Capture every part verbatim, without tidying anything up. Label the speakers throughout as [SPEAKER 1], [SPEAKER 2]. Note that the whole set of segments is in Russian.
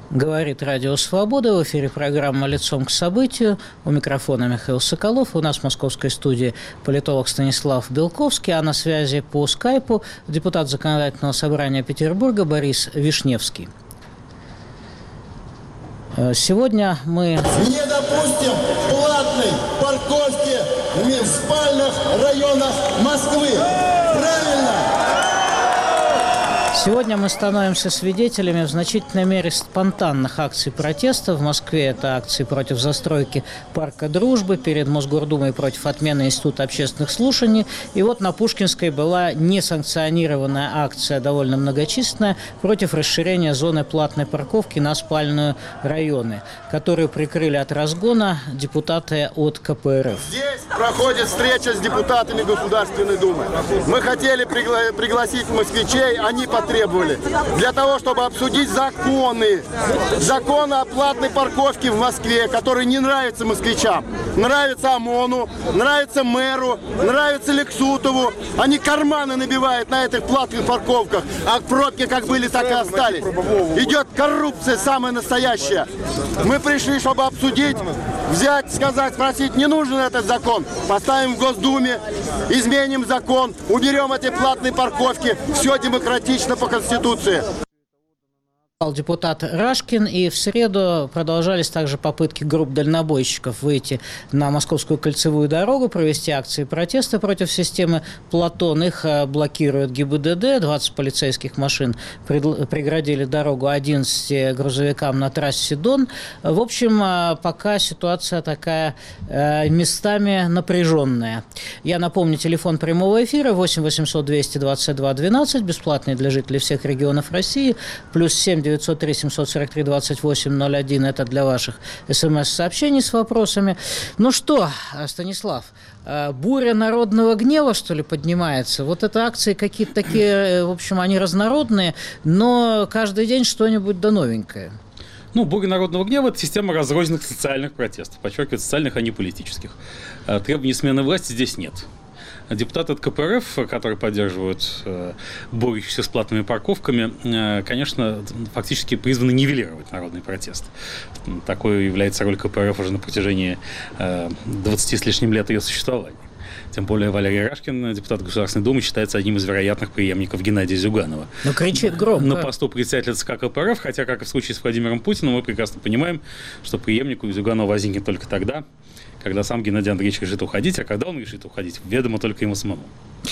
[SPEAKER 1] Говорит Радио Свобода. В эфире программа «Лицом к событию». У микрофона Михаил Соколов. У нас в московской студии политолог Станислав Белковский, а на связи по скайпу депутат Законодательного собрания Петербурга Борис Вишневский. Сегодня мы...
[SPEAKER 2] Не допустим платной парковки в спальных районах Москвы. Правильно?
[SPEAKER 1] Сегодня мы становимся свидетелями в значительной мере спонтанных акций протеста. В Москве это акции против застройки парка Дружбы, перед Мосгордумой против отмены Института общественных слушаний. И вот на Пушкинской была несанкционированная акция, довольно многочисленная, против расширения зоны платной парковки на спальные районы, которую прикрыли от разгона депутаты от ка пэ эр эф.
[SPEAKER 2] Здесь проходит встреча с депутатами Государственной Думы. Мы хотели пригла- пригласить москвичей, они потребовали. Для того, чтобы обсудить законы. Законы о платной парковке в Москве, которые не нравятся москвичам. Нравится ОМОНу, нравится мэру, нравится Лексутову. Они карманы набивают на этих платных парковках. А пробки как были, так и остались. Идет коррупция самая настоящая. Мы пришли, чтобы обсудить, взять, сказать, спросить, не нужен этот закон. Поставим в Госдуме, изменим закон, уберем эти платные парковки. Все демократично по Конституции.
[SPEAKER 1] Депутат Рашкин, и в среду продолжались также попытки групп дальнобойщиков выйти на Московскую кольцевую дорогу, провести акции протеста против системы Платон. Их блокирует гэ и бэ дэ дэ, двадцать полицейских машин преградили дорогу одиннадцати грузовикам на трассе Дон. В общем, пока ситуация такая местами напряженная. Я напомню, телефон прямого эфира восемь восемьсот двести двадцать два двенадцать, бесплатный для жителей всех регионов России, плюс семь девятьсот три семьсот сорок три двадцать восемь ноль один, это для ваших смс-сообщений с вопросами. Ну что, Станислав, буря народного гнева, что ли, поднимается? Вот это акции какие-то такие, в общем, они разнородные, но каждый день что-нибудь да новенькое.
[SPEAKER 3] Ну, буря народного гнева – это система разрозненных социальных протестов, подчеркиваю, социальных, а не политических. Требований смены власти здесь нет. Депутаты от ка пэ эр эф, которые поддерживают э, борющихся с платными парковками, э, конечно, фактически призваны нивелировать народный протест. Такой является роль ка пэ эр эф уже на протяжении э, двадцати с лишним лет ее существования. Тем более Валерий Рашкин, депутат Государственной Думы, считается одним из вероятных преемников Геннадия Зюганова.
[SPEAKER 1] Ну, кричит громко.
[SPEAKER 3] На посту председателя ЦК ка пэ эр эф, хотя, как и в случае с Владимиром Путиным, мы прекрасно понимаем, что преемник у Зюганова возникнет только тогда, когда сам Геннадий Андреевич решит уходить, а когда он решит уходить, ведомо только ему самому.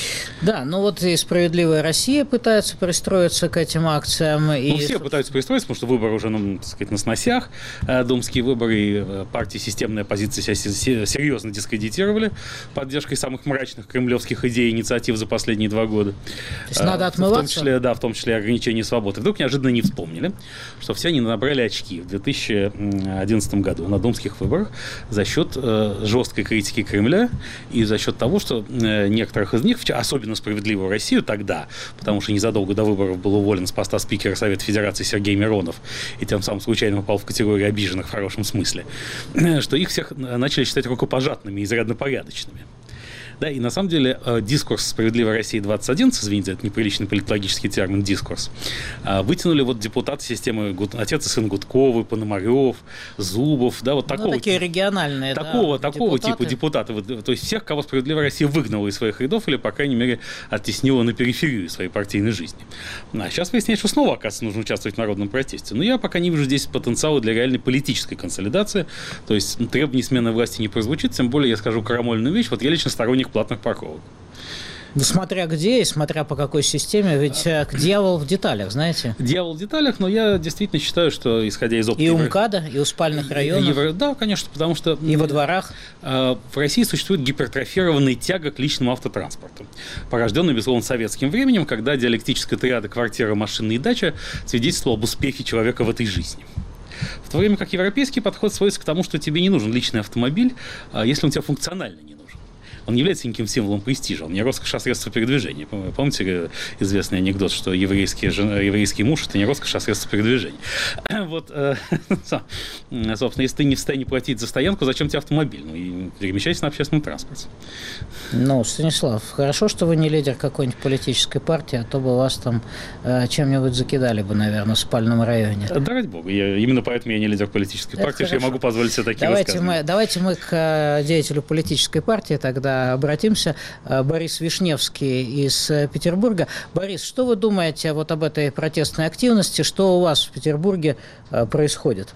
[SPEAKER 1] Да, ну вот и «Справедливая Россия» пытается пристроиться к этим акциям. И...
[SPEAKER 3] Ну, все пытаются пристроиться, потому что выборы уже, ну, так сказать, на сносях. Думские выборы и партии «Системная оппозиция» себя серьезно дискредитировали поддержкой самых мрачных кремлевских идей и инициатив за последние два года. То
[SPEAKER 1] есть надо отмываться?
[SPEAKER 3] В том числе, да, в том числе ограничение свободы. Вдруг неожиданно не вспомнили, что все они набрали очки в две тысячи одиннадцатом году на думских выборах за счет э, жесткой критики Кремля и за счет того, что э, некоторых из них, особенно «Справедливую Россию» тогда, потому что незадолго до выборов был уволен с поста спикера Совета Федерации Сергей Миронов и тем самым случайно попал в категорию обиженных в хорошем смысле, что их всех начали считать рукопожатными и изрядно порядочными. Да, и на самом деле дискурс «Справедливой России двадцать одиннадцать», извините, это неприличный политологический термин «дискурс», вытянули вот депутаты системы отец и сын Гудковы, Пономарев, Зубов, да, вот такого.
[SPEAKER 1] Ну, такие региональные,
[SPEAKER 3] такого,
[SPEAKER 1] да,
[SPEAKER 3] такого
[SPEAKER 1] депутаты.
[SPEAKER 3] типа депутаты. То есть всех, кого «Справедливая Россия» выгнала из своих рядов или, по крайней мере, оттеснила на периферию своей партийной жизни. А сейчас выясняется, что снова, оказывается, нужно участвовать в народном протесте. Но я пока не вижу здесь потенциала для реальной политической консолидации. То есть требование смены власти не прозвучит, тем более я скажу крамольную вещь. Вот я лично сторонник платных парковок.
[SPEAKER 1] Ну, смотря где и смотря по какой системе, ведь дьявол в деталях, знаете.
[SPEAKER 3] Дьявол в деталях, но я действительно считаю, что, исходя из опыта...
[SPEAKER 1] И у МКАДа, и у спальных районов.
[SPEAKER 3] Евро... Да, конечно, потому что...
[SPEAKER 1] И во дворах.
[SPEAKER 3] В России существует гипертрофированная тяга к личному автотранспорту, порожденная, безусловно, советским временем, когда диалектическая триада квартира, машина и дача свидетельствовала об успехе человека в этой жизни. В то время как европейский подход сводится к тому, что тебе не нужен личный автомобиль, если он тебе функционально не нужен. он не является никаким символом престижа, он не роскошь, а средство передвижения. Помните известный анекдот, что еврейский, еврейский муж – это не роскошь, а средство передвижения. Вот, собственно, если ты не в состоянии платить за стоянку, зачем тебе автомобиль? Ну, и перемещайся на общественном транспорте.
[SPEAKER 1] Ну, Станислав, хорошо, что вы не лидер какой-нибудь политической партии, а то бы вас там э, чем-нибудь закидали бы, наверное, в спальном районе.
[SPEAKER 3] Да, ради бога. Я, именно поэтому я не лидер политической Это партии, хорошо. Что я могу позволить себе такие
[SPEAKER 1] давайте
[SPEAKER 3] высказывания.
[SPEAKER 1] Мы, давайте мы к деятелю политической партии тогда обратимся. Борис Вишневский из Петербурга. Борис, что вы думаете вот об этой протестной активности? Что у вас в Петербурге происходит?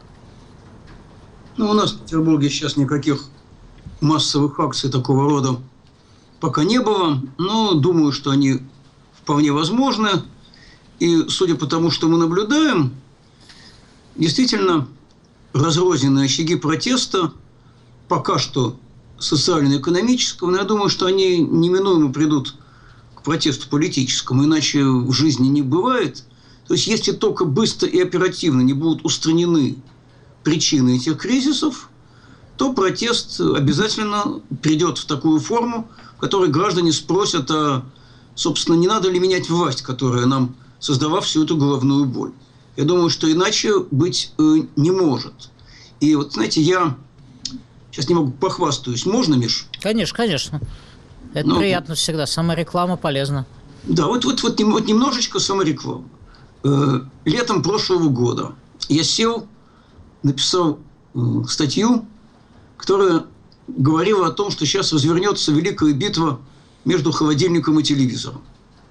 [SPEAKER 4] Ну, у нас в Петербурге сейчас никаких массовых акций такого рода пока не было, но думаю, что они вполне возможны. И судя по тому, что мы наблюдаем, действительно разрозненные очаги протеста пока что социально-экономического, но я думаю, что они неминуемо придут к протесту политическому, иначе в жизни не бывает. То есть, если только быстро и оперативно не будут устранены причины этих кризисов, то протест обязательно придет в такую форму, в которой граждане спросят, а, собственно, не надо ли менять власть, которая нам создала всю эту головную боль. Я думаю, что иначе быть э, не может. И вот, знаете, я сейчас немного похвастаюсь. Можно, Миш?
[SPEAKER 1] Конечно, конечно. Это ну, приятно всегда. Самореклама полезна.
[SPEAKER 4] Да, вот, вот, вот, вот немножечко саморекламы. Э, летом прошлого года я сел, написал э, статью, которая говорила о том, что сейчас развернется великая битва между холодильником и телевизором.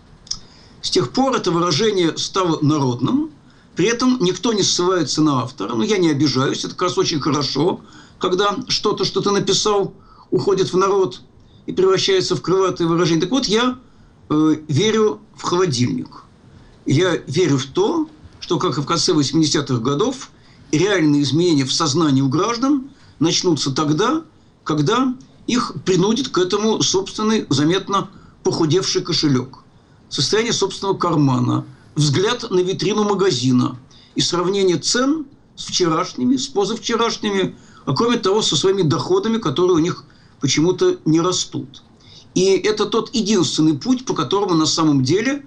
[SPEAKER 4] С тех пор это выражение стало народным, при этом никто не ссылается на автора. Но я не обижаюсь, это как раз очень хорошо, когда что-то, что ты написал, уходит в народ и превращается в крылатое выражение. Так вот, я э, верю в холодильник. Я верю в то, что, как и в конце восьмидесятых годов, реальные изменения в сознании у граждан начнутся тогда, когда их принудит к этому собственный, заметно похудевший кошелек, состояние собственного кармана, взгляд на витрину магазина и сравнение цен с вчерашними, с позавчерашними, а кроме того, со своими доходами, которые у них почему-то не растут. И это тот единственный путь, по которому на самом деле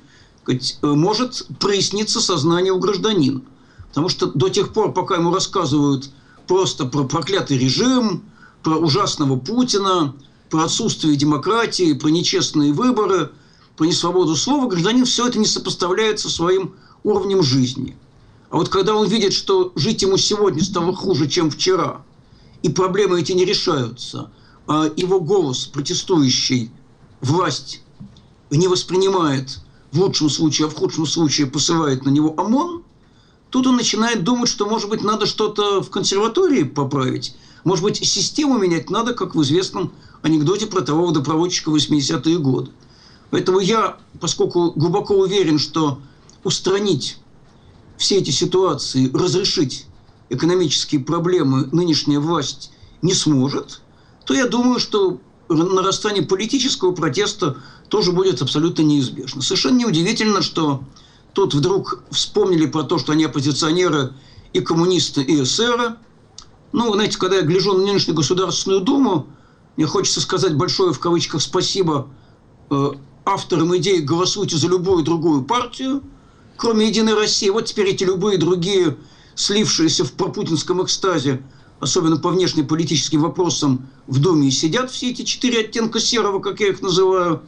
[SPEAKER 4] может проясниться сознание у гражданина. Потому что до тех пор, пока ему рассказывают просто про проклятый режим, про ужасного Путина, про отсутствие демократии, про нечестные выборы, про несвободу слова, гражданин все это не сопоставляет со своим уровнем жизни. А вот когда он видит, что жить ему сегодня стало хуже, чем вчера, и проблемы эти не решаются, а его голос, протестующий, власть не воспринимает в лучшем случае, а в худшем случае посылает на него ОМОН, тут он начинает думать, что, может быть, надо что-то в консерватории поправить, может быть, систему менять надо, как в известном анекдоте про того водопроводчика в восьмидесятые годы. Поэтому я, поскольку глубоко уверен, что устранить все эти ситуации, разрешить экономические проблемы нынешняя власть не сможет, то я думаю, что нарастание политического протеста тоже будет абсолютно неизбежно. Совершенно неудивительно, что тут вдруг вспомнили про то, что они оппозиционеры и коммунисты, и эсеры. Ну, знаете, когда я гляжу на нынешнюю Государственную Думу, мне хочется сказать большое в кавычках спасибо э, авторам идеи «голосуйте за любую другую партию», кроме «Единой России». Вот теперь эти любые другие, слившиеся в пропутинском экстазе, особенно по внешнеполитическим вопросам, в Думе и сидят все эти четыре оттенка серого, как я их называю.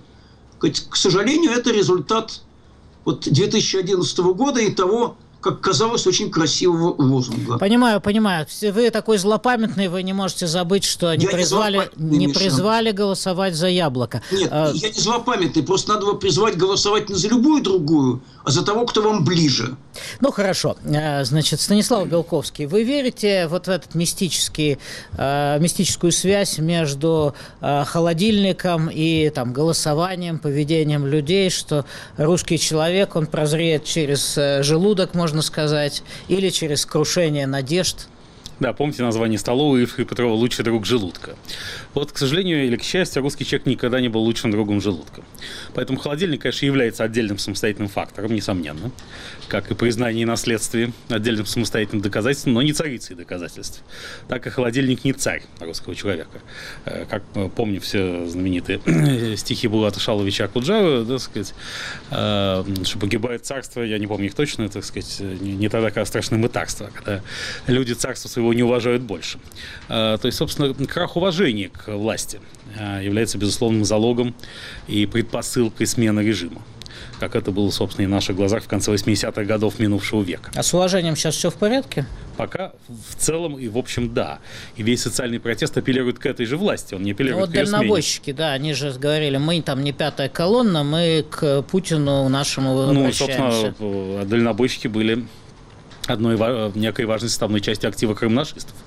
[SPEAKER 4] К сожалению, это результат вот две тысячи одиннадцатого года и того, как казалось, очень красивого лозунга.
[SPEAKER 1] Понимаю, понимаю. Вы такой злопамятный, вы не можете забыть, что не, призвали, не призвали голосовать за яблоко.
[SPEAKER 4] Нет, а... я не злопамятный, просто надо было призвать голосовать не за любую другую, а за того, кто вам ближе.
[SPEAKER 1] Ну, хорошо. Значит, Станислав Белковский, вы верите вот в этот мистический, мистическую связь между холодильником и там, голосованием, поведением людей, что русский человек, он прозреет через желудок, можно сказать, или через крушение надежд?
[SPEAKER 3] Да, помните название столовой Ильфа и Петрова «Лучший друг желудка». Вот, к сожалению или к счастью, русский человек никогда не был лучшим другом желудка. Поэтому холодильник, конечно, является отдельным самостоятельным фактором, несомненно, как и признание и наследствие отдельным самостоятельным доказательством, но не царицей доказательств. Так и холодильник не царь русского человека. Как помню все знаменитые стихи Булата Шаловича Акуджавы, так сказать, что погибает царство, я не помню их точно, так сказать, не тогда, когда страшны мытарства, когда люди царства своего не уважают больше. То есть, собственно, крах уважения к власти является безусловным залогом и предпосылкой смены режима, как это было, собственно, и в наших глазах в конце восьмидесятых годов минувшего века.
[SPEAKER 1] А с уважением сейчас все в порядке?
[SPEAKER 3] Пока в целом и в общем да. И весь социальный протест апеллирует к этой же власти, он не апеллирует
[SPEAKER 1] вот
[SPEAKER 3] к ее смене.
[SPEAKER 1] Дальнобойщики, да, они же говорили, мы там не пятая колонна, мы к Путину нашему обращаемся.
[SPEAKER 3] Ну, собственно, дальнобойщики были одной некой важной составной части актива крымнашистов.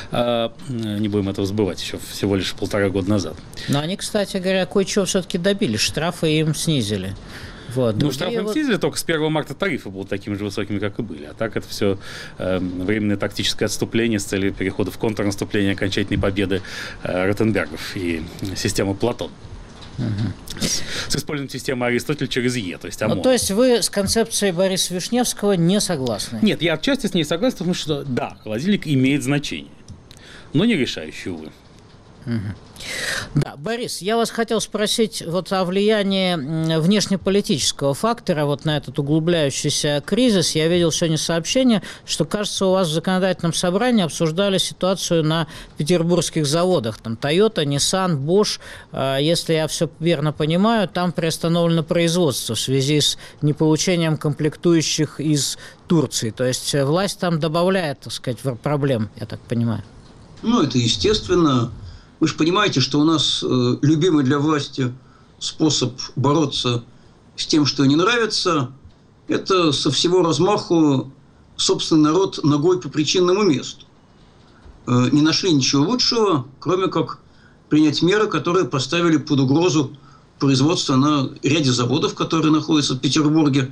[SPEAKER 3] Не будем этого забывать, еще всего лишь полтора года назад.
[SPEAKER 1] Но они, кстати говоря, кое-чего все-таки добились, штрафы им снизили. Вот.
[SPEAKER 3] Ну, штрафы им вот... снизили, только с первого марта тарифы будут такими же высокими, как и были. А так это все э, временное тактическое отступление с целью перехода в контрнаступление, окончательной победы э, Ротенбергов и системы Платон. Угу. С, с использованием системы Аристотеля через Е, то есть ОМОН.
[SPEAKER 1] Ну, то есть вы с концепцией Бориса Вишневского не согласны?
[SPEAKER 3] Нет, я отчасти с ней согласен, потому что, да, холодильник имеет значение, но не решающее, увы.
[SPEAKER 1] Угу. Да, Борис, я вас хотел спросить вот о влиянии внешнеполитического фактора вот на этот углубляющийся кризис. Я видел сегодня сообщение, что, кажется, у вас в законодательном собрании обсуждали ситуацию на петербургских заводах. Там Toyota, Nissan, Bosch. Если я все верно понимаю, там приостановлено производство в связи с неполучением комплектующих из Турции. То есть власть там добавляет, так сказать, проблем, я так понимаю.
[SPEAKER 4] Ну, это естественно. Вы же понимаете, что у нас э, любимый для власти способ бороться с тем, что не нравится, это со всего размаху собственный народ ногой по причинному месту. Э, не нашли ничего лучшего, кроме как принять меры, которые поставили под угрозу производство на ряде заводов, которые находятся в Петербурге.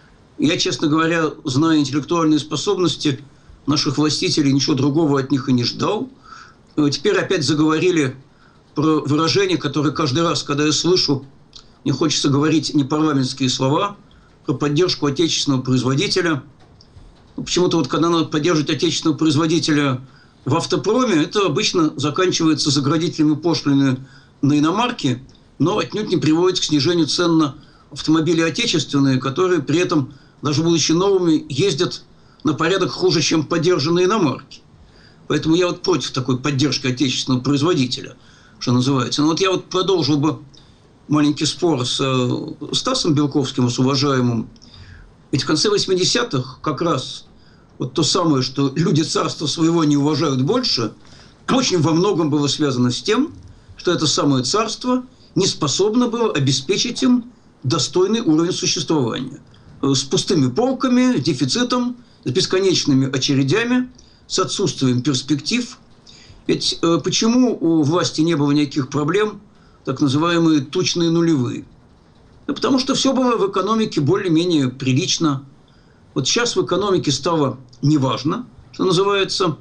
[SPEAKER 4] Я, честно говоря, зная интеллектуальные способности наших властителей, ничего другого от них и не ждал. Теперь опять заговорили про выражения, которые каждый раз, когда я слышу, мне хочется говорить непарламентские слова, про поддержку отечественного производителя. Почему-то вот когда надо поддерживать отечественного производителя в автопроме, это обычно заканчивается заградительными пошлинами на иномарки, но отнюдь не приводит к снижению цен на автомобили отечественные, которые при этом, даже будучи новыми, ездят на порядок хуже, чем подержанные иномарки. Поэтому я вот против такой поддержки отечественного производителя, что называется. Но вот я вот продолжил бы маленький спор с Стасом Белковским, с уважаемым. Ведь в конце восьмидесятых как раз вот то самое, что люди царства своего не уважают больше, очень во многом было связано с тем, что это самое царство не способно было обеспечить им достойный уровень существования. С пустыми полками, дефицитом, с бесконечными очередями, с отсутствием перспектив. Ведь э, почему у власти не было никаких проблем, так называемые тучные нулевые? Да потому что все было в экономике более-менее прилично. Вот сейчас в экономике стало неважно, что называется.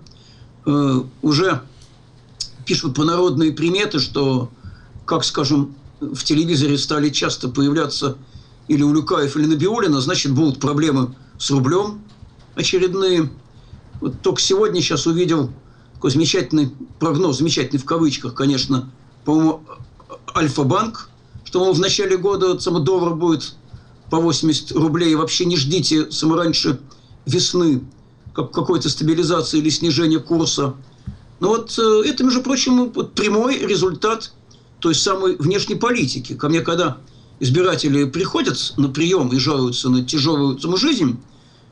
[SPEAKER 4] Э, уже пишут по народные приметы, что, как, скажем, в телевизоре стали часто появляться или Улюкаев, или Набиуллина, значит, будут проблемы с рублем очередные. Вот только сегодня сейчас увидел такой замечательный прогноз, замечательный в кавычках, конечно, по-моему, Альфа-банк, что, мол, в начале года сам доллар будет по восемьдесят рублей. Вообще не ждите само раньше весны как какой-то стабилизации или снижения курса. Но вот это, между прочим, вот прямой результат той самой внешней политики. Ко мне, когда избиратели приходят на прием и жалуются на тяжелую саму жизнь,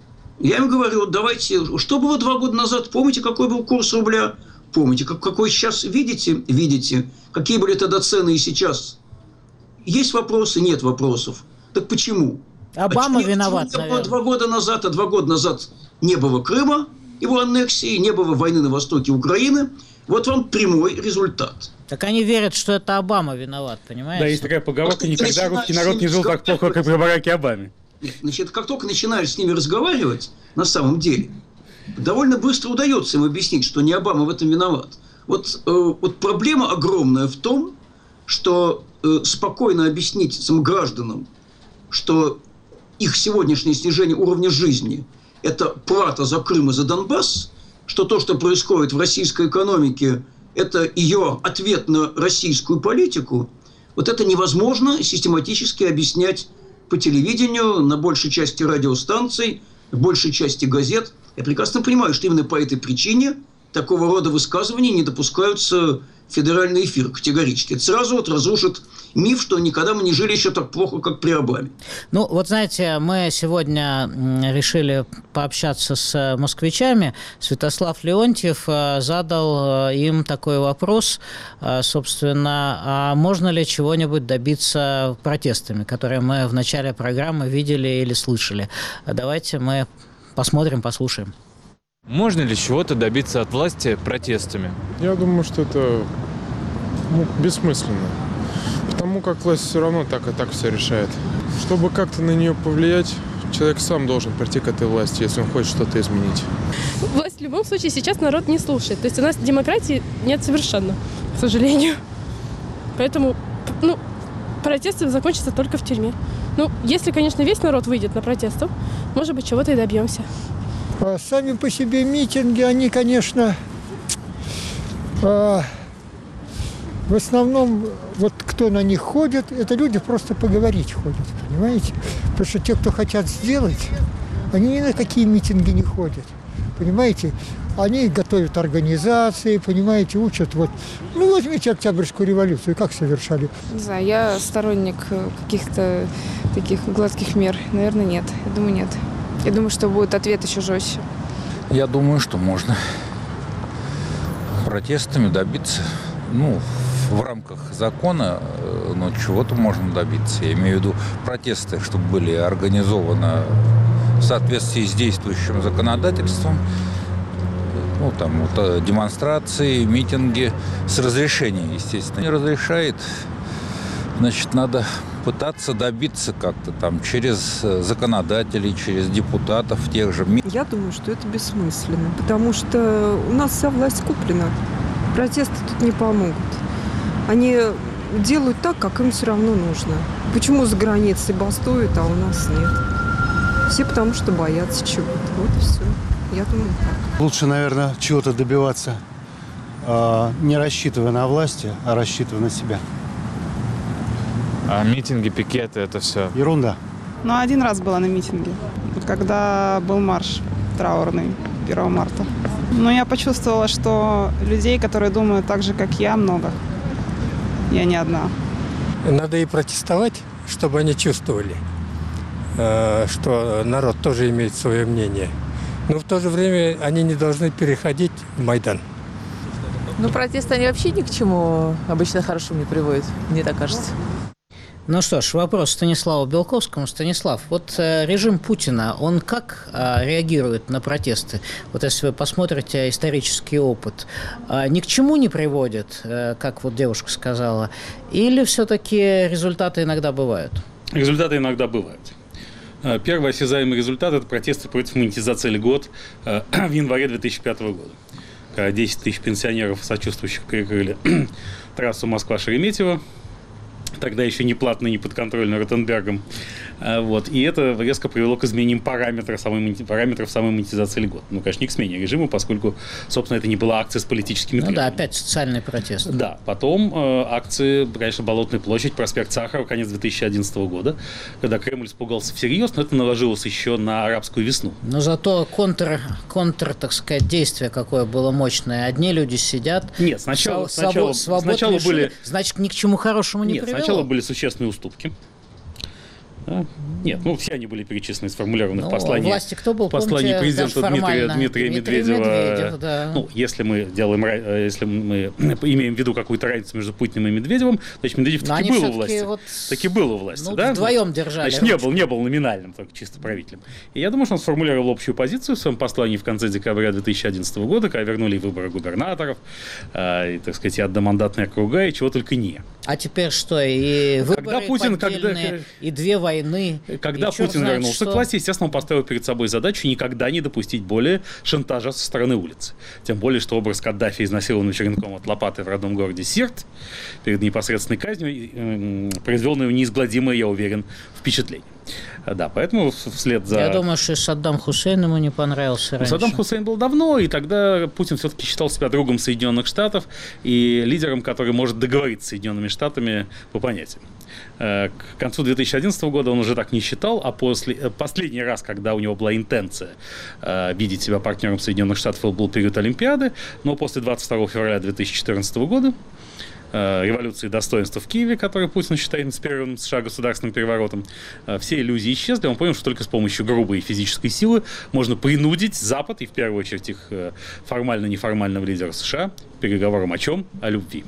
[SPEAKER 4] я им говорю, вот давайте, что было два года назад, помните, какой был курс рубля? Помните, как, какой сейчас видите? Видите. Какие были тогда цены и сейчас? Есть вопросы? Нет вопросов. Так почему?
[SPEAKER 1] Обама
[SPEAKER 4] а
[SPEAKER 1] виноват,
[SPEAKER 4] почему
[SPEAKER 1] наверное.
[SPEAKER 4] Два года назад, а два года назад не было Крыма, его аннексии, не было войны на востоке Украины. Вот вам прямой результат.
[SPEAKER 1] Так они верят, что это Обама виноват, понимаете?
[SPEAKER 3] Да, есть такая поговорка, никогда русский народ не жил так плохо, как при Бараке Обаме.
[SPEAKER 4] Значит, как только начинаешь с ними разговаривать, на самом деле, довольно быстро удается им объяснить, что не Обама в этом виноват. Вот, э, вот проблема огромная в том, что э, спокойно объяснить самим гражданам, что их сегодняшнее снижение уровня жизни – это плата за Крым и за Донбасс, что то, что происходит в российской экономике, это ее ответ на российскую политику, вот это невозможно систематически объяснять по телевидению, на большей части радиостанций, в большей части газет. Я прекрасно понимаю, что именно по этой причине такого рода высказывания не допускаются в федеральный эфир категорически. Это сразу вот разрушит миф, что никогда мы не жили еще так плохо, как при Обаме.
[SPEAKER 1] Ну, вот знаете, мы сегодня решили пообщаться с москвичами. Святослав Леонтьев задал им такой вопрос, собственно, а можно ли чего-нибудь добиться протестами, которые мы в начале программы видели или слышали. Давайте мы посмотрим, послушаем.
[SPEAKER 5] Можно ли чего-то добиться от власти протестами?
[SPEAKER 6] Я думаю, что это ну, бессмысленно. Потому как власть все равно так и так все решает. Чтобы как-то на нее повлиять, человек сам должен прийти к этой власти, если он хочет что-то изменить.
[SPEAKER 7] Власть в любом случае сейчас народ не слушает. То есть у нас демократии нет совершенно, к сожалению. Поэтому ну, протесты закончатся только в тюрьме. Ну, если, конечно, весь народ выйдет на протест, то, может быть, чего-то и добьемся.
[SPEAKER 8] Сами по себе митинги, они, конечно, в основном, вот кто на них ходит, это люди просто поговорить ходят, понимаете? Потому что те, кто хотят сделать, они ни на какие митинги не ходят, понимаете? Они готовят организации, понимаете, учат. Вот. Ну, возьмите Октябрьскую революцию, как совершали?
[SPEAKER 9] Не знаю, я сторонник каких-то таких гладких мер. Наверное, нет. Я думаю, нет. Я думаю, что будет ответ еще жестче.
[SPEAKER 10] Я думаю, что можно протестами добиться, ну, в рамках закона, но чего-то можно добиться. Я имею в виду протесты, чтобы были организованы в соответствии с действующим законодательством. Ну, там вот, демонстрации, митинги с разрешения, естественно. Не разрешает, значит, надо пытаться добиться как-то там через законодателей, через депутатов тех же.
[SPEAKER 11] Я думаю, что это бессмысленно, потому что у нас вся власть куплена. Протесты тут не помогут. Они делают так, как им все равно нужно. Почему за границей бастуют, а у нас нет? Все потому что боятся чего-то. Вот и все. Я думаю, так.
[SPEAKER 12] Лучше, наверное, чего-то добиваться, не рассчитывая на власти, а рассчитывая на себя.
[SPEAKER 5] А митинги, пикеты, это все?
[SPEAKER 12] Ерунда.
[SPEAKER 13] Ну, один раз была на митинге, когда был марш траурный первого марта. Но я почувствовала, что людей, которые думают так же, как я, много. Я не одна.
[SPEAKER 14] Надо и протестовать, чтобы они чувствовали, что народ тоже имеет свое мнение. Но в то же время они не должны переходить в Майдан.
[SPEAKER 15] Ну, протесты, они вообще ни к чему обычно хорошему не приводят, мне так кажется.
[SPEAKER 1] Ну что ж, вопрос Станиславу Белковскому. Станислав, вот э, режим Путина, он как э, реагирует на протесты? Вот если вы посмотрите исторический опыт, э, ни к чему не приводит, э, как вот девушка сказала, или все-таки результаты иногда бывают?
[SPEAKER 3] Результаты иногда бывают. Первый осязаемый результат – это протесты против монетизации льгот э, в январе две тысячи пятого года. Когда десять тысяч пенсионеров, сочувствующих, перекрыли трассу Москва-Шереметьево, тогда еще не платный, не подконтрольный Ротенбергом. Вот. И это резко привело к изменениям параметров самой, параметров самой монетизации льгот. Ну, конечно, не к смене режима, поскольку, собственно, это не была акция с политическими требованиями.
[SPEAKER 1] Ну да, опять социальный протест.
[SPEAKER 3] Да. Потом э, акции, конечно, Болотная площадь, проспект Сахарова, конец две тысячи одиннадцатого года, когда Кремль испугался всерьез, но это наложилось еще на арабскую весну.
[SPEAKER 1] Но зато контр, контр, так сказать, действие какое было мощное. Одни люди сидят.
[SPEAKER 3] Нет, сначала,
[SPEAKER 1] своб,
[SPEAKER 3] сначала, сначала
[SPEAKER 1] лишили,
[SPEAKER 3] были...
[SPEAKER 1] Значит, ни к чему хорошему не
[SPEAKER 3] Нет,
[SPEAKER 1] привело.
[SPEAKER 3] Сначала были существенные уступки. Да? Нет, ну все они были перечислены, сформулированы
[SPEAKER 1] ну,
[SPEAKER 3] в послании,
[SPEAKER 1] власти кто был?
[SPEAKER 3] в послании
[SPEAKER 1] Помните,
[SPEAKER 3] президента Дмитрия, Дмитрия
[SPEAKER 1] Дмитрий
[SPEAKER 3] Медведева.
[SPEAKER 1] Медведев, да.
[SPEAKER 3] Ну, если мы делаем, если мы имеем в виду какую-то разницу между Путиным и Медведевым, значит, Медведев таки был у власти. Вот, таки был у власти,
[SPEAKER 1] ну,
[SPEAKER 3] да?
[SPEAKER 1] Вдвоем держали.
[SPEAKER 3] Значит, не был, не был номинальным, только чисто правителем. И я думаю, что он сформулировал общую позицию в своем послании в конце декабря две тысячи одиннадцатого года, когда вернули выборы губернаторов, э, и, так сказать, и одномандатные округа, и чего только не.
[SPEAKER 1] А теперь что? И выборы
[SPEAKER 3] когда Путин, когда,
[SPEAKER 1] и две войны.
[SPEAKER 3] Когда Путин вернулся
[SPEAKER 1] что...
[SPEAKER 3] к власти, естественно, он поставил перед собой задачу никогда не допустить более шантажа со стороны улицы. Тем более, что образ Каддафи, изнасилованного черенком от лопаты в родном городе Сирт, перед непосредственной казнью, произвел на него неизгладимое, я уверен, впечатление. Да, поэтому вслед за...
[SPEAKER 1] Я думаю, что Саддам Хусейн ему не понравился раньше.
[SPEAKER 3] Саддам Хусейн был давно, и тогда Путин все-таки считал себя другом Соединенных Штатов и лидером, который может договориться с Соединенными Штатами по понятиям. К концу две тысячи одиннадцатого года он уже так не считал, а после, последний раз, когда у него была интенция видеть себя партнером Соединенных Штатов, был период Олимпиады, но после двадцать второго февраля две тысячи четырнадцатого года революции достоинства в Киеве, который Путин считает инспирированным США государственным переворотом, все иллюзии исчезли. Он понял, что только с помощью грубой физической силы можно принудить Запад, и в первую очередь их формально-неформального лидера США, к переговорам о чем? О любви.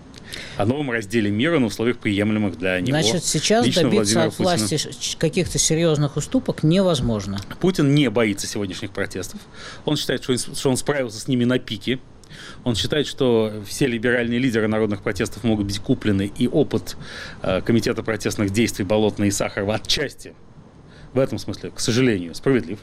[SPEAKER 3] О новом разделе мира на условиях, приемлемых для него.
[SPEAKER 1] Значит, сейчас добиться
[SPEAKER 3] Владимира
[SPEAKER 1] от власти Путина. Каких-то серьезных уступок невозможно.
[SPEAKER 3] Путин не боится сегодняшних протестов. Он считает, что он справился с ними на пике. Он считает, что все либеральные лидеры народных протестов могут быть куплены, и опыт э, Комитета протестных действий Болотной и Сахарова отчасти, в этом смысле, к сожалению, справедлив.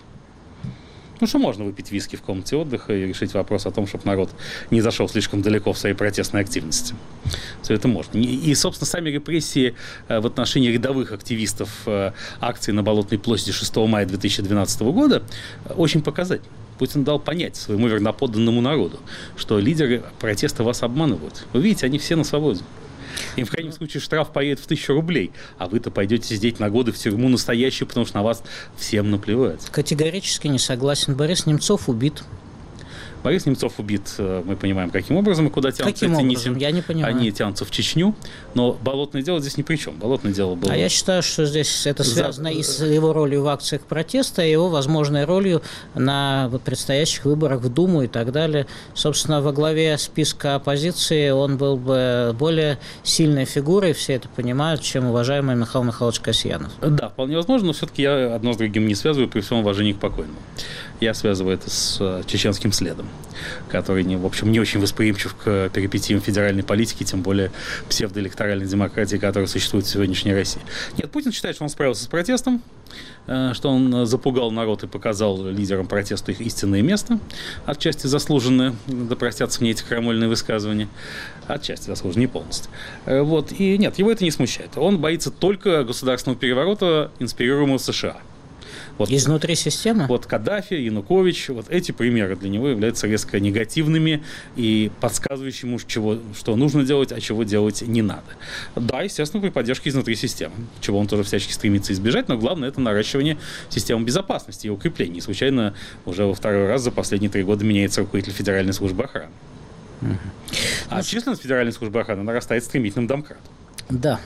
[SPEAKER 3] Ну, что можно выпить виски в комнате отдыха и решить вопрос о том, чтобы народ не зашел слишком далеко в своей протестной активности. Все это можно. И, собственно, сами репрессии в отношении рядовых активистов акции на Болотной площади шестого мая две тысячи двенадцатого года очень показательны. Путин дал понять своему верноподданному народу, что лидеры протеста вас обманывают. Вы видите, они все на свободе. Им в крайнем случае штраф поедет в тысячу рублей, а вы-то пойдете сидеть на годы в тюрьму настоящую, потому что на вас всем наплевать.
[SPEAKER 1] Категорически не согласен. Борис Немцов убит.
[SPEAKER 3] Борис Немцов убит, мы понимаем, каким образом и куда тянутся
[SPEAKER 1] каким
[SPEAKER 3] эти
[SPEAKER 1] образом?
[SPEAKER 3] нити.
[SPEAKER 1] Я не понимаю.
[SPEAKER 3] Они тянутся в Чечню, но болотное дело здесь ни при чем. Болотное дело было...
[SPEAKER 1] А я считаю, что здесь это связано За... и с его ролью в акциях протеста, и его возможной ролью на предстоящих выборах в Думу и так далее. Собственно, во главе списка оппозиции он был бы более сильной фигурой, все это понимают, чем уважаемый Михаил Михайлович Касьянов.
[SPEAKER 3] Да, вполне возможно, но все-таки я одно с другим не связываю, при всем уважении к покойному. Я связываю это с чеченским следом, который, в общем, не очень восприимчив к перипетиям федеральной политики, тем более псевдоэлекторальной демократии, которая существует в сегодняшней России. Нет, Путин считает, что он справился с протестом, что он запугал народ и показал лидерам протеста их истинное место, отчасти заслуженное, да простятся мне эти крамольные высказывания, отчасти заслуженное, не полностью. Вот. И нет, его это не смущает. Он боится только государственного переворота, инспирируемого США. Вот,
[SPEAKER 1] изнутри системы?
[SPEAKER 3] Вот Каддафи, Янукович, вот эти примеры для него являются резко негативными и подсказывающими, чего, что нужно делать, а чего делать не надо. Да, естественно, при поддержке изнутри системы, чего он тоже всячески стремится избежать, но главное — это наращивание системы безопасности и укрепления. И случайно уже во второй раз за последние три года меняется руководитель Федеральной службы охраны. Угу. А ну, численность Федеральной службы охраны нарастает стремительным домкратом.
[SPEAKER 1] Да.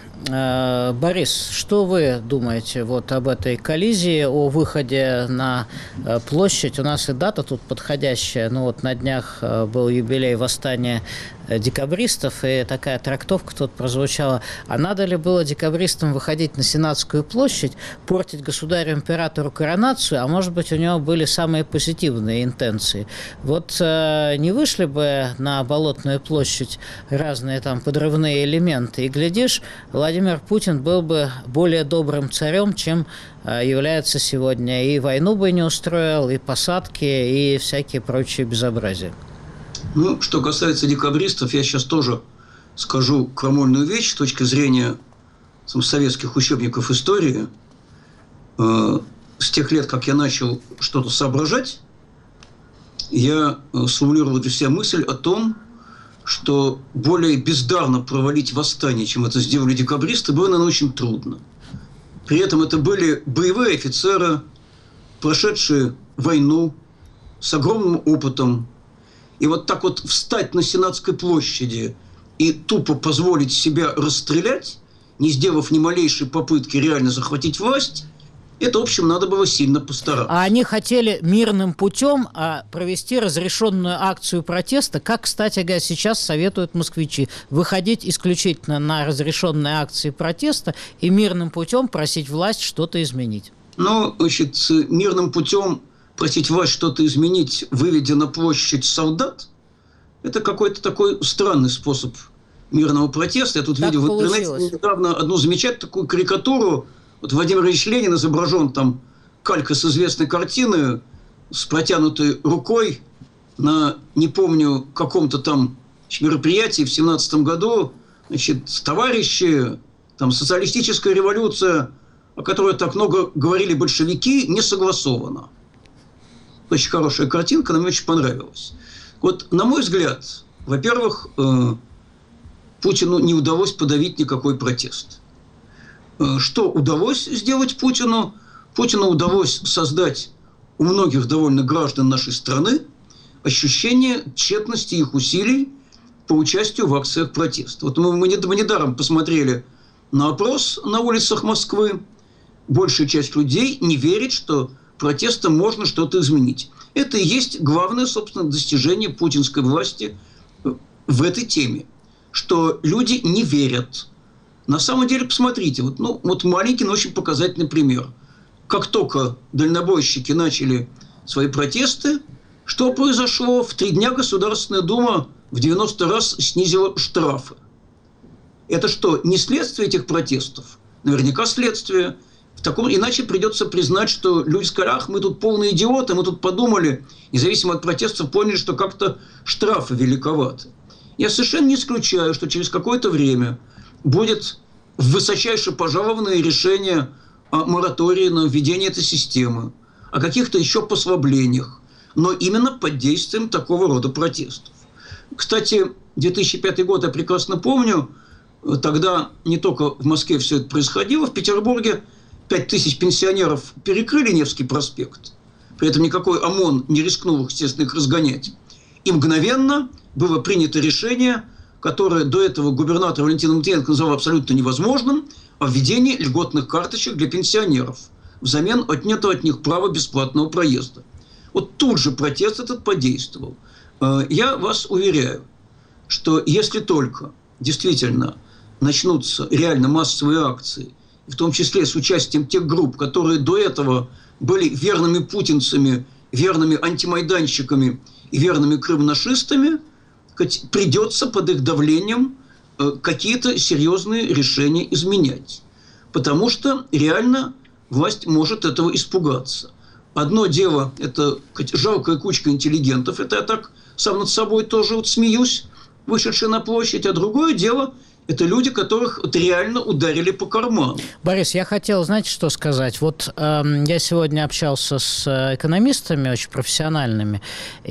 [SPEAKER 1] Борис, что вы думаете вот об этой коллизии, о выходе на площадь? У нас и дата тут подходящая. Ну вот на днях был юбилей восстания декабристов, и такая трактовка тут прозвучала. А надо ли было декабристам выходить на Сенатскую площадь, портить государю-императору коронацию, а может быть, у него были самые позитивные интенции? Вот э, не вышли бы на Болотную площадь разные там подрывные элементы, и, глядишь, Владимир Путин был бы более добрым царем, чем э, является сегодня. И войну бы не устроил, и посадки, и всякие прочие безобразия.
[SPEAKER 4] Ну, что касается декабристов, я сейчас тоже скажу крамольную вещь с точки зрения советских учебников истории. Э, с тех лет, как я начал что-то соображать, я сформулировал для себя мысль о том, что более бездарно провалить восстание, чем это сделали декабристы, было, наверное, очень трудно. При этом это были боевые офицеры, прошедшие войну, с огромным опытом. И вот так вот встать на Сенатской площади и тупо позволить себя расстрелять, не сделав ни малейшей попытки реально захватить власть, это, в общем, надо было сильно постараться.
[SPEAKER 1] А они хотели мирным путем а, провести разрешенную акцию протеста, как, кстати говоря, сейчас советуют москвичи. Выходить исключительно на разрешенные акции протеста и мирным путем просить власть что-то изменить.
[SPEAKER 4] Ну, значит, мирным путем просить власть что-то изменить, выведя на площадь солдат, это какой-то такой странный способ мирного протеста. Я тут так видел получилось. В интернете недавно одну замечательную такую карикатуру. Вот Владимир Ильич Ленин изображен там калька с известной картины с протянутой рукой на, не помню, каком-то там мероприятии в семнадцатом году. Значит, товарищи, там социалистическая революция, о которой так много говорили большевики, не согласована. Очень хорошая картинка, она мне очень понравилась. Вот, на мой взгляд, во-первых, э, Путину не удалось подавить никакой протест. Э, что удалось сделать Путину? Путину удалось создать у многих довольно граждан нашей страны ощущение тщетности их усилий по участию в акциях протеста. Вот мы, мы недаром посмотрели на опрос на улицах Москвы. Большая часть людей не верит, что протестом можно что-то изменить. Это и есть главное, собственно, достижение путинской власти в этой теме. Что люди не верят. На самом деле, посмотрите, вот, ну, вот маленький, но очень показательный пример. Как только дальнобойщики начали свои протесты, что произошло? В три дня Государственная Дума в девяносто раз снизила штрафы. Это что, не следствие этих протестов? Наверняка следствие. В таком, иначе придется признать, что люди сказали: ах, мы тут полные идиоты, мы тут подумали, независимо от протестов, поняли, что как-то штрафы великоваты. Я совершенно не исключаю, что через какое-то время будет высочайше пожалованное решение о моратории на введение этой системы, о каких-то еще послаблениях, но именно под действием такого рода протестов. Кстати, две тысячи пятый год я прекрасно помню, тогда не только в Москве все это происходило, в Петербурге пять тысяч пенсионеров перекрыли Невский проспект, при этом никакой ОМОН не рискнул, естественно, их разгонять. И мгновенно было принято решение, которое до этого губернатор Валентин Матвиенко называл абсолютно невозможным, о введении льготных карточек для пенсионеров взамен отнятого от них права бесплатного проезда. Вот тут же протест этот подействовал. Я вас уверяю, что если только действительно начнутся реально массовые акции, в том числе с участием тех групп, которые до этого были верными путинцами, верными антимайданщиками и верными крымнашистами, придется под их давлением какие-то серьезные решения изменять. Потому что реально власть может этого испугаться. Одно дело – это жалкая кучка интеллигентов, это я так сам над собой тоже вот смеюсь, вышедшие на площадь, а другое дело – это люди, которых вот реально ударили по карману.
[SPEAKER 1] Борис, я хотел, знаете, что сказать? Вот э, я сегодня общался с экономистами очень профессиональными,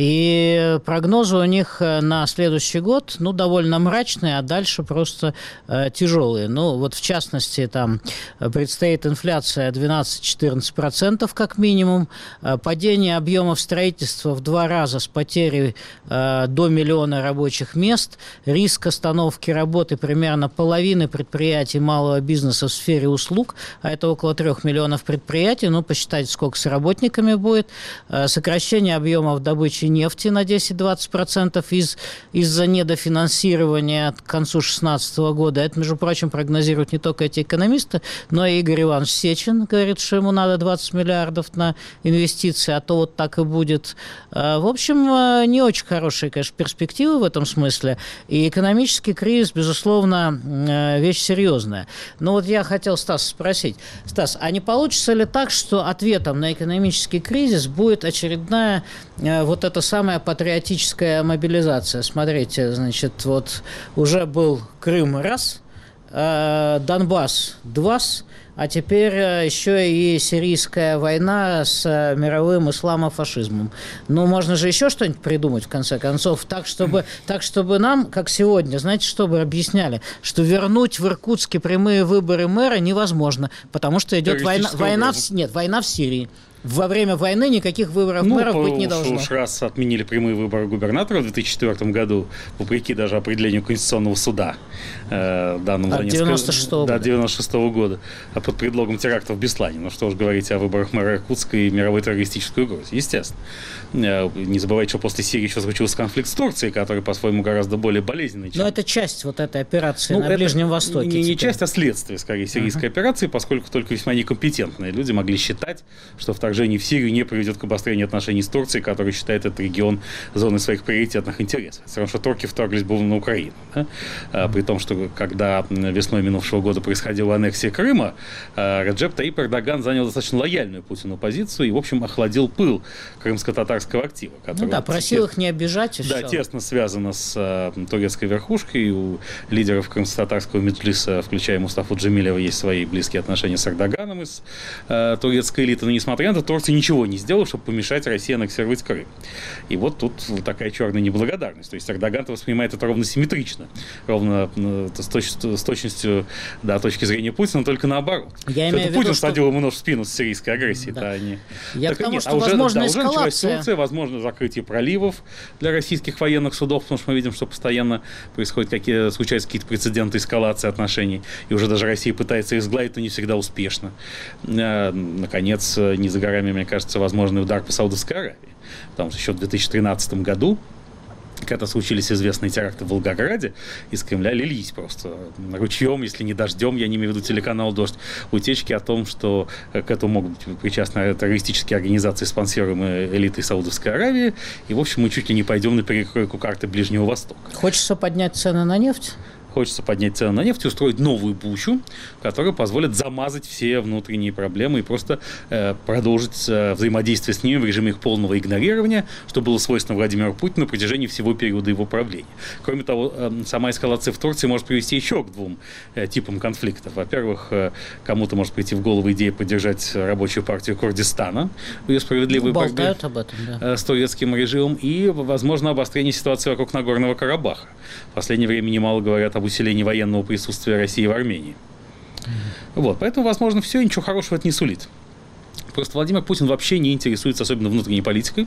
[SPEAKER 1] и прогнозы у них на следующий год, ну, довольно мрачные, а дальше просто э, тяжелые. Ну, вот в частности, там предстоит инфляция двенадцать-четырнадцать процентов как минимум, э, падение объемов строительства в два раза с потерей э, до миллиона рабочих мест, риск остановки работы примерно примерно половины предприятий малого бизнеса в сфере услуг, а это около трех миллионов предприятий, ну, посчитайте, сколько с работниками будет, сокращение объемов добычи нефти на десять-двадцать процентов из, из-за недофинансирования к концу две тысячи шестнадцатого года. Это, между прочим, прогнозируют не только эти экономисты, но и Игорь Иванович Сечин говорит, что ему надо двадцать миллиардов на инвестиции, а то вот так и будет. В общем, не очень хорошие, конечно, перспективы в этом смысле, и экономический кризис, безусловно, вещь серьезная. Но вот я хотел Стаса спросить. Стас, а не получится ли так, что ответом на экономический кризис будет очередная вот эта самая патриотическая мобилизация? Смотрите, значит, вот уже был Крым раз, Донбасс два, а теперь еще и сирийская война с мировым исламофашизмом. Ну, можно же еще что-нибудь придумать, в конце концов, так, чтобы, так, чтобы нам, как сегодня, знаете, чтобы объясняли, что вернуть в Иркутске прямые выборы мэра невозможно, потому что идет война, война, в, нет, война в Сирии. Во время войны никаких выборов ну, мэров быть не должно.
[SPEAKER 3] Уж раз отменили прямые выборы губернатора в две тысячи четвёртом году, вопреки даже определению Конституционного суда, э, данному
[SPEAKER 1] от девяносто шестого года.
[SPEAKER 3] Да, девяносто шестого года, а под предлогом терактов в Беслане. Ну что уж говорить о выборах мэра Иркутска и мировой террористической угрозе. Естественно. Э, не забывайте, что после Сирии еще случился конфликт с Турцией, который, по-своему, гораздо более болезненный. Чем...
[SPEAKER 1] Но это часть вот этой операции ну, на Ближнем Востоке.
[SPEAKER 3] Не, не часть, а следствие, скорее, сирийской uh-huh. операции, поскольку только весьма некомпетентные люди могли считать, что вторая вторжение в Сирию не приведет к обострению отношений с Турцией, которая считает этот регион зоной своих приоритетных интересов. Все равно, что турки вторглись бы на Украину. Да? А, при том, что когда весной минувшего года происходила аннексия Крыма, Реджеп Таyyip Эрдоган занял достаточно лояльную Путину позицию и, в общем, охладил пыл крымско-татарского актива.
[SPEAKER 1] Ну да, просил их не обижать. И
[SPEAKER 3] да,
[SPEAKER 1] все.
[SPEAKER 3] Тесно связано с а, турецкой верхушкой. У лидеров крымско-татарского меджлиса, включая Мустафу Джемилева, есть свои близкие отношения с Эрдоганом из а, турецкой элиты. Но, несмотря на это, Турция ничего не сделала, чтобы помешать России аннексировать Крым. И вот тут такая черная неблагодарность. То есть Эрдоган воспринимает это ровно симметрично. Ровно с, точ, с точностью до точки зрения Путина, только наоборот.
[SPEAKER 1] Я
[SPEAKER 3] это
[SPEAKER 1] имею в
[SPEAKER 3] Путин
[SPEAKER 1] виду,
[SPEAKER 3] садил
[SPEAKER 1] что...
[SPEAKER 3] ему нож в спину с сирийской агрессией. Да. Да, они...
[SPEAKER 1] Я
[SPEAKER 3] так
[SPEAKER 1] к тому,
[SPEAKER 3] нет,
[SPEAKER 1] что
[SPEAKER 3] а уже,
[SPEAKER 1] возможно
[SPEAKER 3] да,
[SPEAKER 1] эскалация.
[SPEAKER 3] Уже началась Турция, возможно закрытие проливов для российских военных судов, потому что мы видим, что постоянно происходят какие, случаются какие-то прецеденты эскалации отношений, и уже даже Россия пытается их сгладить, но не всегда успешно. Наконец, не за горами, мне кажется, возможный удар по Саудовской Аравии. Потому что еще в две тысячи тринадцатом году, когда случились известные теракты в Волгограде, из Кремля лились просто ручьем, если не дождем, я не имею в виду телеканал «Дождь», утечки о том, что к этому могут быть причастны террористические организации, спонсируемые элитой Саудовской Аравии, и, в общем, мы чуть ли не пойдем на перекройку карты Ближнего Востока.
[SPEAKER 1] Хочется поднять цены на нефть?
[SPEAKER 3] Хочется поднять цены на нефть и устроить новую бучу, которая позволит замазать все внутренние проблемы и просто э, продолжить э, взаимодействие с ними в режиме их полного игнорирования, что было свойственно Владимиру Путину на протяжении всего периода его правления. Кроме того, э, сама эскалация в Турции может привести еще к двум э, типам конфликтов. Во-первых, э, кому-то может прийти в голову идея поддержать рабочую партию Курдистана в ее справедливой
[SPEAKER 1] ну,
[SPEAKER 3] борьбе
[SPEAKER 1] об этом, да.
[SPEAKER 3] э, с турецким режимом и, возможно, обострение ситуации вокруг Нагорного Карабаха. В последнее время немало говорят об усилении военного присутствия России в Армении. Mm-hmm. Вот, поэтому, возможно, все, ничего хорошего это не сулит. Просто Владимир Путин вообще не интересуется особенно внутренней политикой.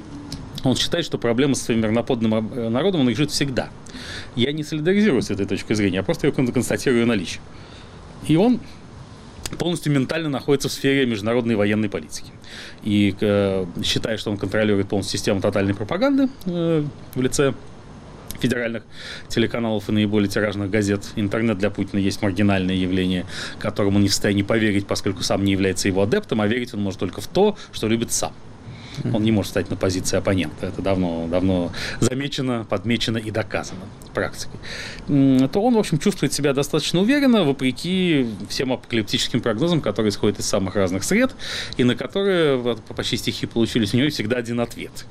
[SPEAKER 3] Он считает, что проблемы с своим мирноподданным народом он решит всегда. Я не солидаризируюсь с этой точкой зрения, я просто ее констатирую наличие. И он полностью ментально находится в сфере международной военной политики. И э, считает, что он контролирует полностью систему тотальной пропаганды э, в лице федеральных телеканалов и наиболее тиражных газет. Интернет для Путина есть маргинальное явление, которому он не в состоянии поверить, поскольку сам не является его адептом, а верить он может только в то, что любит сам. Он не может стать на позиции оппонента. Это давно, давно замечено, подмечено и доказано практикой. То он, в общем, чувствует себя достаточно уверенно, вопреки всем апокалиптическим прогнозам, которые исходят из самых разных сред, и на которые почти стихи получились у него всегда один ответ.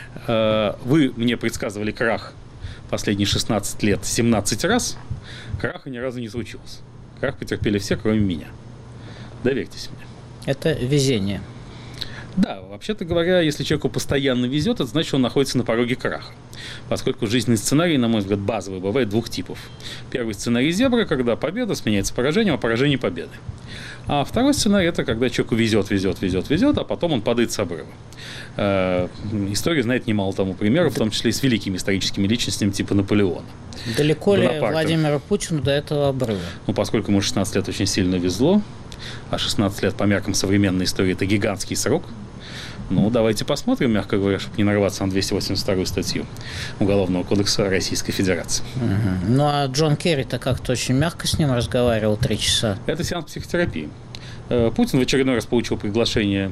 [SPEAKER 3] Вы мне предсказывали крах последние шестнадцать лет семнадцать раз, краха ни разу не случилось. Крах потерпели все, кроме меня. Доверьтесь мне.
[SPEAKER 1] Это везение.
[SPEAKER 3] Да, вообще-то говоря, если человеку постоянно везет, это значит, что он находится на пороге краха. Поскольку жизненный сценарий, на мой взгляд, базовый, бывает двух типов. Первый сценарий зебры, когда победа сменяется поражением, а поражение победы. А второй сценарий – это когда человеку везет, везет, везет, везет, а потом он падает с обрыва. Э, история знает немало тому примеров, в том числе и с великими историческими личностями типа Наполеона.
[SPEAKER 1] Далеко ли Владимиру Путину до этого обрыва?
[SPEAKER 3] Ну, поскольку ему шестнадцать лет очень сильно везло, а шестнадцать лет по меркам современной истории – это гигантский срок. Ну, давайте посмотрим, мягко говоря, чтобы не нарваться на двести восемьдесят вторую статью Уголовного кодекса Российской Федерации.
[SPEAKER 1] Угу. Ну, а Джон Керри-то как-то очень мягко с ним разговаривал три часа.
[SPEAKER 3] Это сеанс психотерапии. Путин в очередной раз получил приглашение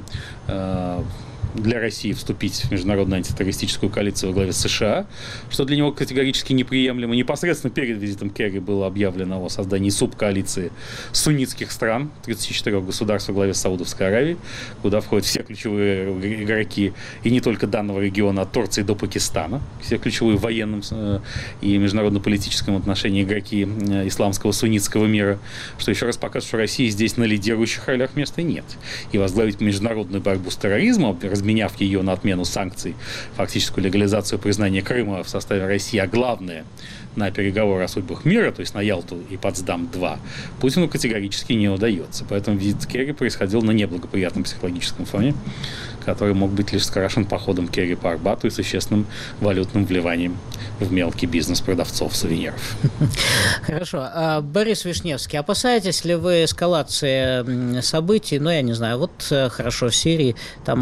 [SPEAKER 3] для России вступить в международную антитеррористическую коалицию во главе с США, что для него категорически неприемлемо. Непосредственно перед визитом Керри было объявлено о создании субкоалиции суннитских стран, тридцати четырёх государств во главе с Саудовской Аравией, куда входят все ключевые игроки, и не только данного региона, от Турции до Пакистана, все ключевые в военном и международно-политическом отношении игроки исламского суннитского мира, что еще раз показывает, что России здесь на лидирующих ролях места нет. И возглавить международную борьбу с терроризмом, разменяв ее на отмену санкций, фактическую легализацию признания Крыма в составе России, а главное, на переговоры о судьбах мира, то есть на Ялту и Потсдам-два, Путину категорически не удается. Поэтому визит Керри происходил на неблагоприятном психологическом фоне, который мог быть лишь скрашен походом Керри по Арбату и существенным валютным вливанием в мелкий бизнес продавцов сувениров.
[SPEAKER 1] Хорошо. Борис Вишневский, опасаетесь ли вы эскалации событий? Ну, я не знаю, вот хорошо, в Сирии там одно, а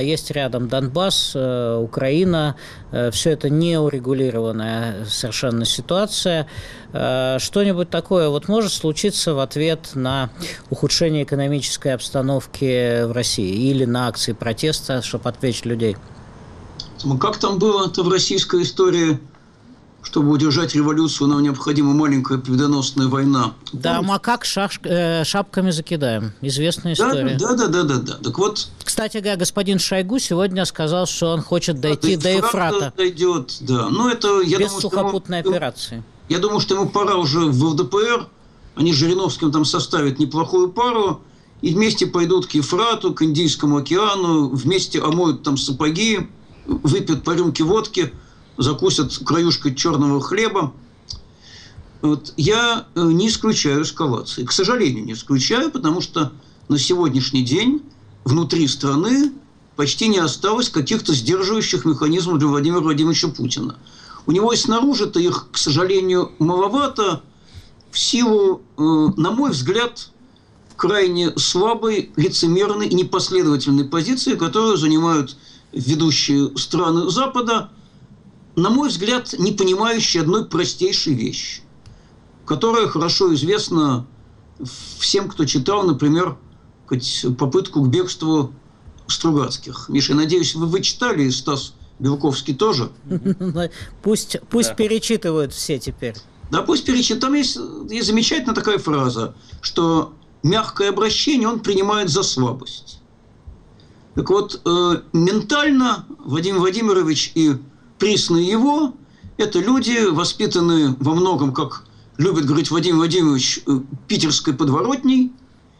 [SPEAKER 1] есть рядом Донбасс, Украина. Все это неурегулированная совершенно ситуация. Что-нибудь такое вот может случиться в ответ на ухудшение экономической обстановки в России или на акции протеста, чтобы отвлечь людей?
[SPEAKER 4] Как там было-то в российской истории? Чтобы удержать революцию, нам необходима маленькая победоносная война.
[SPEAKER 1] Да, Помните? макак шаш, э, шапками закидаем. Известная история.
[SPEAKER 4] Да, да, да, да, да. Так вот.
[SPEAKER 1] Кстати говоря, господин Шойгу сегодня сказал, что он хочет дойти да, до Ефрата.
[SPEAKER 4] Дойдет, да. Но это, я
[SPEAKER 1] без
[SPEAKER 4] думаю,
[SPEAKER 1] сухопутной
[SPEAKER 4] ему,
[SPEAKER 1] операции.
[SPEAKER 4] Я думаю, что ему пора уже в ЛДПР. Они с Жириновским там составят неплохую пару. И вместе пойдут к Ефрату, к Индийскому океану. Вместе омоют там сапоги, выпьют по рюмке водки, закусят краюшкой черного хлеба. Вот. Я не исключаю эскалации. К сожалению, не исключаю, потому что на сегодняшний день внутри страны почти не осталось каких-то сдерживающих механизмов для Владимира Владимировича Путина. У него и снаружи-то их, к сожалению, маловато в силу, на мой взгляд, крайне слабой, лицемерной и непоследовательной позиции, которую занимают ведущие страны Запада, на мой взгляд, не понимающие одной простейшей вещи, которая хорошо известна всем, кто читал, например, попытку к бегству Стругацких. Миша, я надеюсь, вы, вы читали, и Стас Белковский тоже?
[SPEAKER 1] Пусть, пусть да. перечитывают все теперь.
[SPEAKER 4] Да, пусть перечитывают. Там есть, есть замечательная такая фраза, что мягкое обращение он принимает за слабость. Так вот, э, ментально Владимир Владимирович и присные его – это люди, воспитанные во многом, как любит говорить Владимир Владимирович, питерской подворотней,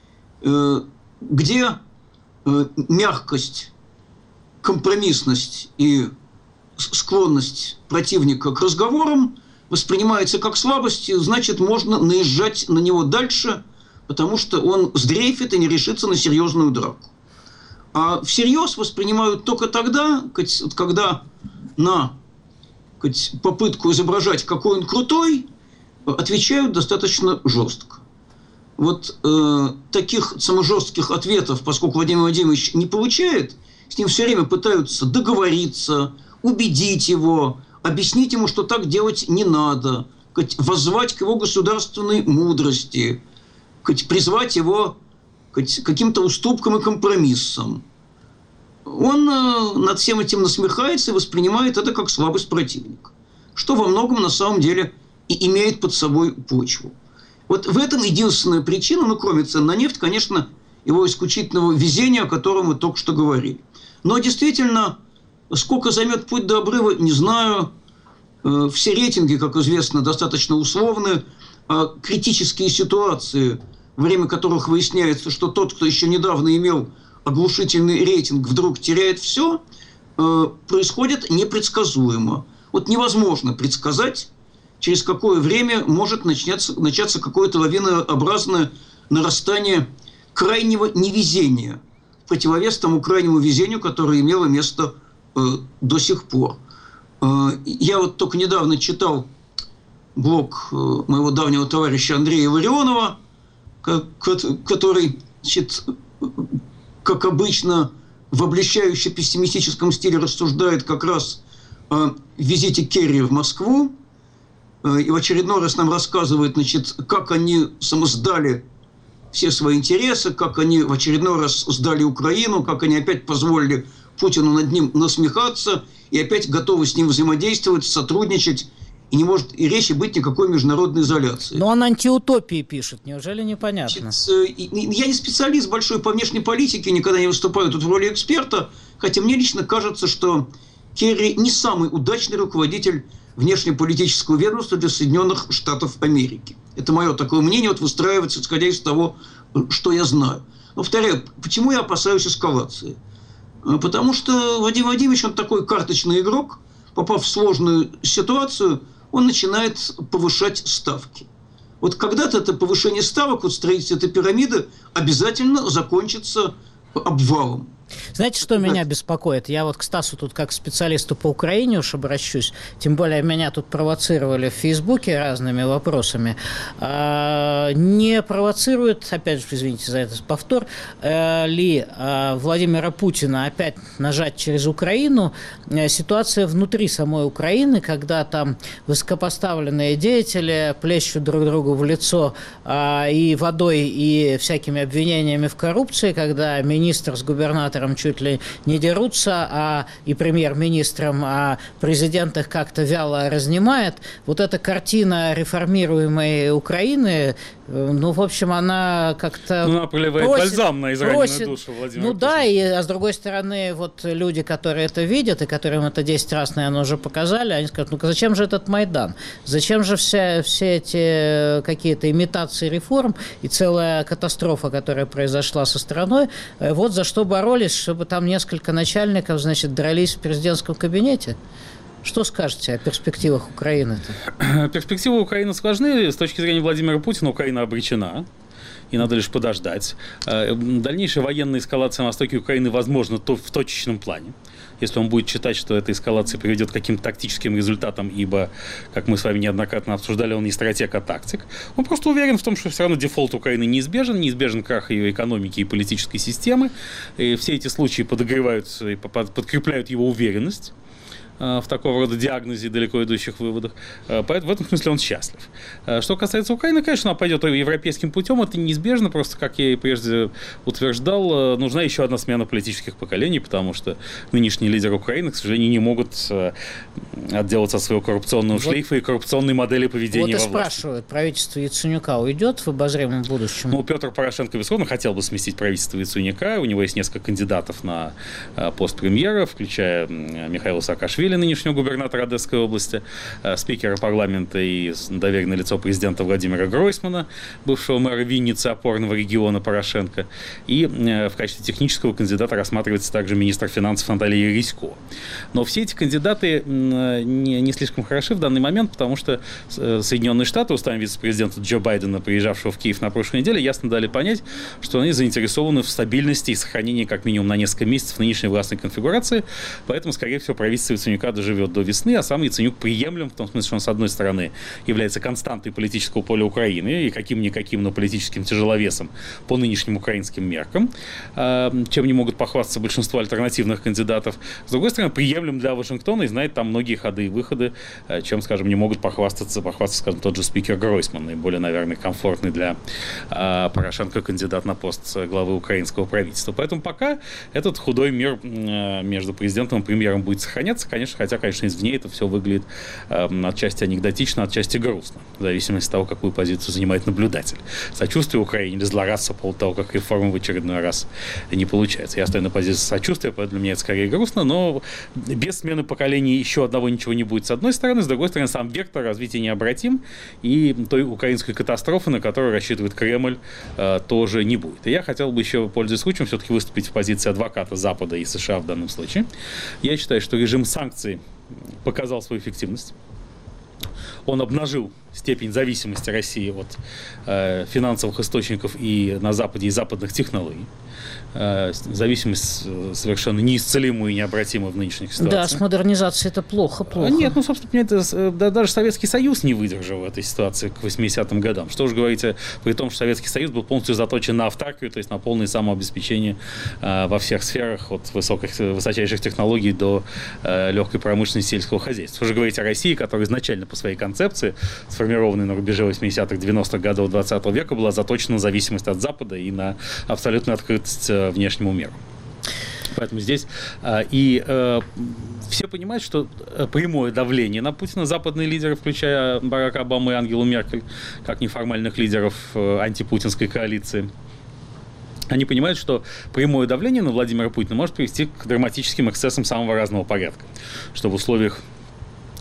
[SPEAKER 4] где мягкость, компромиссность и склонность противника к разговорам воспринимается как слабость, значит, можно наезжать на него дальше, потому что он сдрейфит и не решится на серьезную драку. А всерьез воспринимают только тогда, когда на попытку изображать, какой он крутой, отвечают достаточно жестко. Вот э, таких саможестких ответов, поскольку Владимир Владимирович не получает, с ним все время пытаются договориться, убедить его, объяснить ему, что так делать не надо, воззвать к его государственной мудрости, призвать его к каким-то уступкам и компромиссам. Он над всем этим насмехается и воспринимает это как слабость противника, что во многом на самом деле и имеет под собой почву. Вот в этом единственная причина, ну, кроме цен на нефть, конечно, его исключительного везения, о котором мы только что говорили. Но действительно, сколько займет путь до обрыва, не знаю. Все рейтинги, как известно, достаточно условны. А критические ситуации, во время которых выясняется, что тот, кто еще недавно имел оглушительный рейтинг, вдруг теряет все, происходит непредсказуемо. Вот невозможно предсказать, через какое время может начаться, начаться какое-то лавинообразное нарастание крайнего невезения, в противовес тому крайнему везению, которое имело место э, до сих пор. Э, я вот только недавно читал блог э, моего давнего товарища Андрея Ларионова, который, значит, как обычно, в облещающе пессимистическом стиле рассуждает как раз о визите Керри в Москву, и в очередной раз нам рассказывает, значит, как они самосдали все свои интересы, как они в очередной раз сдали Украину, как они опять позволили Путину над ним насмехаться и опять готовы с ним взаимодействовать, сотрудничать. И не может и речи быть никакой международной изоляции.
[SPEAKER 1] Но он антиутопии пишет, неужели непонятно?
[SPEAKER 4] Значит, я не специалист большой по внешней политике, никогда не выступаю тут в роли эксперта, хотя мне лично кажется, что Керри не самый удачный руководитель внешнеполитического ведомства для Соединенных Штатов Америки. Это мое такое мнение, вот выстраивается, исходя из того, что я знаю. Но, повторяю, почему я опасаюсь эскалации? Потому что Владимир Владимирович, он такой карточный игрок, попав в сложную ситуацию, он начинает повышать ставки. Вот когда-то это повышение ставок, вот строительство этой пирамиды обязательно закончится обвалом.
[SPEAKER 1] Знаете, что меня беспокоит? Я вот к Стасу тут как специалисту по Украине уж обращусь. Тем более меня тут провоцировали в Фейсбуке разными вопросами. А, не провоцирует, опять же, извините за этот повтор, а, ли а, Владимира Путина опять нажать через Украину а, ситуация внутри самой Украины, когда там высокопоставленные деятели плещут друг другу в лицо а, и водой, и всякими обвинениями в коррупции, когда министр с губернатором чуть ли не дерутся, а и премьер-министром, а президент их как-то вяло разнимает. Вот эта картина реформируемой Украины, ну, в общем, она как-то...
[SPEAKER 3] Ну, она проливает просит, бальзам на израненную просит, душу Владимира
[SPEAKER 1] Ну
[SPEAKER 3] Путина.
[SPEAKER 1] Да, и, а с другой стороны, вот люди, которые это видят, и которым это десять раз, наверное, уже показали, они скажут, ну-ка, зачем же этот Майдан? Зачем же вся, все эти какие-то имитации реформ и целая катастрофа, которая произошла со страной? Вот за что боролись, чтобы там несколько начальников, значит, дрались в президентском кабинете? Что скажете о перспективах Украины-то?
[SPEAKER 3] Перспективы Украины сложны. С точки зрения Владимира Путина Украина обречена. И надо лишь подождать. Дальнейшая военная эскалация на востоке Украины возможна в точечном плане. Если он будет считать, что эта эскалация приведет к каким-то тактическим результатам, ибо, как мы с вами неоднократно обсуждали, он не стратег, а тактик. Он просто уверен в том, что все равно дефолт Украины неизбежен, неизбежен крах ее экономики и политической системы. И все эти случаи подогревают и подкрепляют его уверенность в такого рода диагнозе и далеко идущих выводах. Поэтому в этом смысле он счастлив. Что касается Украины, конечно, она пойдет европейским путем. Это неизбежно. Просто, как я и прежде утверждал, нужна еще одна смена политических поколений, потому что нынешние лидеры Украины, к сожалению, не могут отделаться от своего коррупционного вот, шлейфа и коррупционной модели поведения
[SPEAKER 1] вот
[SPEAKER 3] во
[SPEAKER 1] власти. Вот и спрашивают, правительство Яценюка уйдет в обозримом будущем?
[SPEAKER 3] Ну, Петр Порошенко, безусловно, хотел бы сместить правительство Яценюка. У него есть несколько кандидатов на пост премьера, включая Михаила Саакашвили, нынешнего губернатора Одесской области, спикера парламента и доверенное лицо президента Владимира Гройсмана, бывшего мэра Винницы, опорного региона Порошенко. И в качестве технического кандидата рассматривается также министр финансов Наталья Яресько. Но все эти кандидаты не, не слишком хороши в данный момент, потому что Соединенные Штаты, уставом вице-президента Джо Байдена, приезжавшего в Киев на прошлой неделе, ясно дали понять, что они заинтересованы в стабильности и сохранении как минимум на несколько месяцев нынешней властной конфигурации. Поэтому, скорее всего, правительство Яценюка доживет до весны, а сам Яценюк приемлем, в том смысле, что он, с одной стороны, является константой политического поля Украины и каким-никаким, но политическим тяжеловесом по нынешним украинским меркам, чем не могут похвастаться большинство альтернативных кандидатов. С другой стороны, приемлем для Вашингтона и знает там многие ходы и выходы, чем, скажем, не могут похвастаться, похвастаться, скажем, тот же спикер Гройсман, наиболее, наверное, комфортный для Порошенко кандидат на пост главы украинского правительства. Поэтому пока этот худой мир между президентом и премьером будет сохраняться, конечно, хотя, конечно, извне это все выглядит э, отчасти анекдотично, отчасти грустно, в зависимости от того, какую позицию занимает наблюдатель. Сочувствие Украине или злорадство по поводу того, как реформы в очередной раз не получается. Я стою на позиции сочувствия, поэтому для меня это скорее грустно, но без смены поколений еще одного ничего не будет с одной стороны, с другой стороны, сам вектор развития необратим, и той украинской катастрофы, на которую рассчитывает Кремль, э, тоже не будет. И я хотел бы еще, пользуясь случаем, все-таки выступить в позиции адвоката Запада и США в данном случае. Я считаю, что режим санкций показал свою эффективность. Он обнажил степень зависимости России от э, финансовых источников и на Западе, и западных технологий. Э, зависимость совершенно неисцелимую и необратимую в нынешних ситуациях.
[SPEAKER 1] Да, с модернизацией это плохо, плохо.
[SPEAKER 3] Нет, ну, собственно, это, да, даже Советский Союз не выдержал этой ситуации к восьмидесятым годам. Что уж говорить, при том, что Советский Союз был полностью заточен на автаркию, то есть на полное самообеспечение э, во всех сферах, от высоких, высочайших технологий до э, легкой промышленности сельского хозяйства. Что же говорить о России, которая изначально по своей концепции, сформированной на рубеже восьмидесятых, девяностых годов двадцатого века, была заточена на зависимость от Запада и на абсолютную открытость внешнему миру. Поэтому здесь а, и а, все понимают, что прямое давление на Путина западные лидеры, включая Барака Обаму и Ангелу Меркель, как неформальных лидеров а, антипутинской коалиции, они понимают, что прямое давление на Владимира Путина может привести к драматическим эксцессам самого разного порядка, что в условиях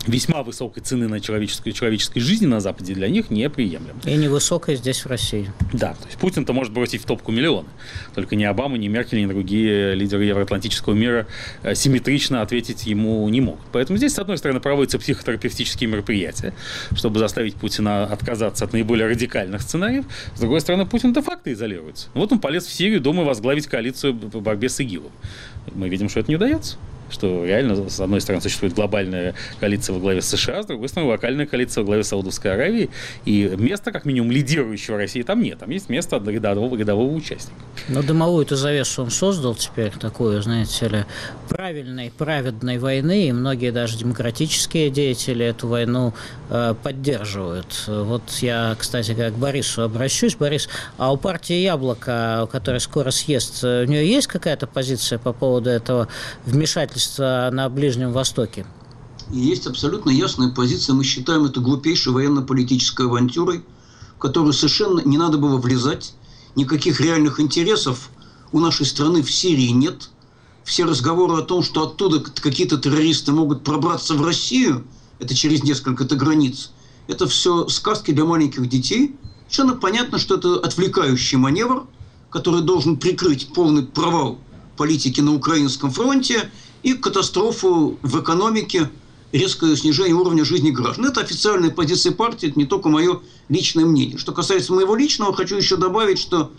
[SPEAKER 3] весьма высокой цены на человеческую, человеческой жизни на Западе для них неприемлем.
[SPEAKER 1] И невысокой здесь, в России.
[SPEAKER 3] Да, то есть Путин-то может бросить в топку миллионы. Только ни Обама, ни Меркель, ни другие лидеры евроатлантического мира симметрично ответить ему не могут. Поэтому здесь, с одной стороны, проводятся психотерапевтические мероприятия, чтобы заставить Путина отказаться от наиболее радикальных сценариев. С другой стороны, Путин де-факто изолируется. Вот он полез в Сирию, думая возглавить коалицию по борьбе с ИГИЛом. Мы видим, что это не удается. Что реально, с одной стороны, существует глобальная коалиция во главе с США, с другой стороны, локальная коалиция во главе с Саудовской Аравией, и места, как минимум, лидирующего России там нет. Там есть место рядового, рядового участника.
[SPEAKER 1] Но дымовую-то завесу он создал теперь, такую, знаете ли, правильной, праведной войны, и многие даже демократические деятели эту войну э, поддерживают. Вот я, кстати, как к Борису обращусь. Борис, а у партии «Яблоко», которая скоро съест, у нее есть какая-то позиция по поводу этого вмешательства на Ближнем Востоке?
[SPEAKER 4] Есть абсолютно ясная позиция. Мы считаем это глупейшей военно-политической авантюрой, в которую совершенно не надо было влезать. Никаких реальных интересов у нашей страны в Сирии нет. Все разговоры о том, что оттуда какие-то террористы могут пробраться в Россию, это через несколько-то границ, это все сказки для маленьких детей. Совершенно понятно, что это отвлекающий маневр, который должен прикрыть полный провал политики на украинском фронте и катастрофу в экономике, резкое снижение уровня жизни граждан. Это официальная позиция партии, это не только мое личное мнение. Что касается моего личного, хочу еще добавить, что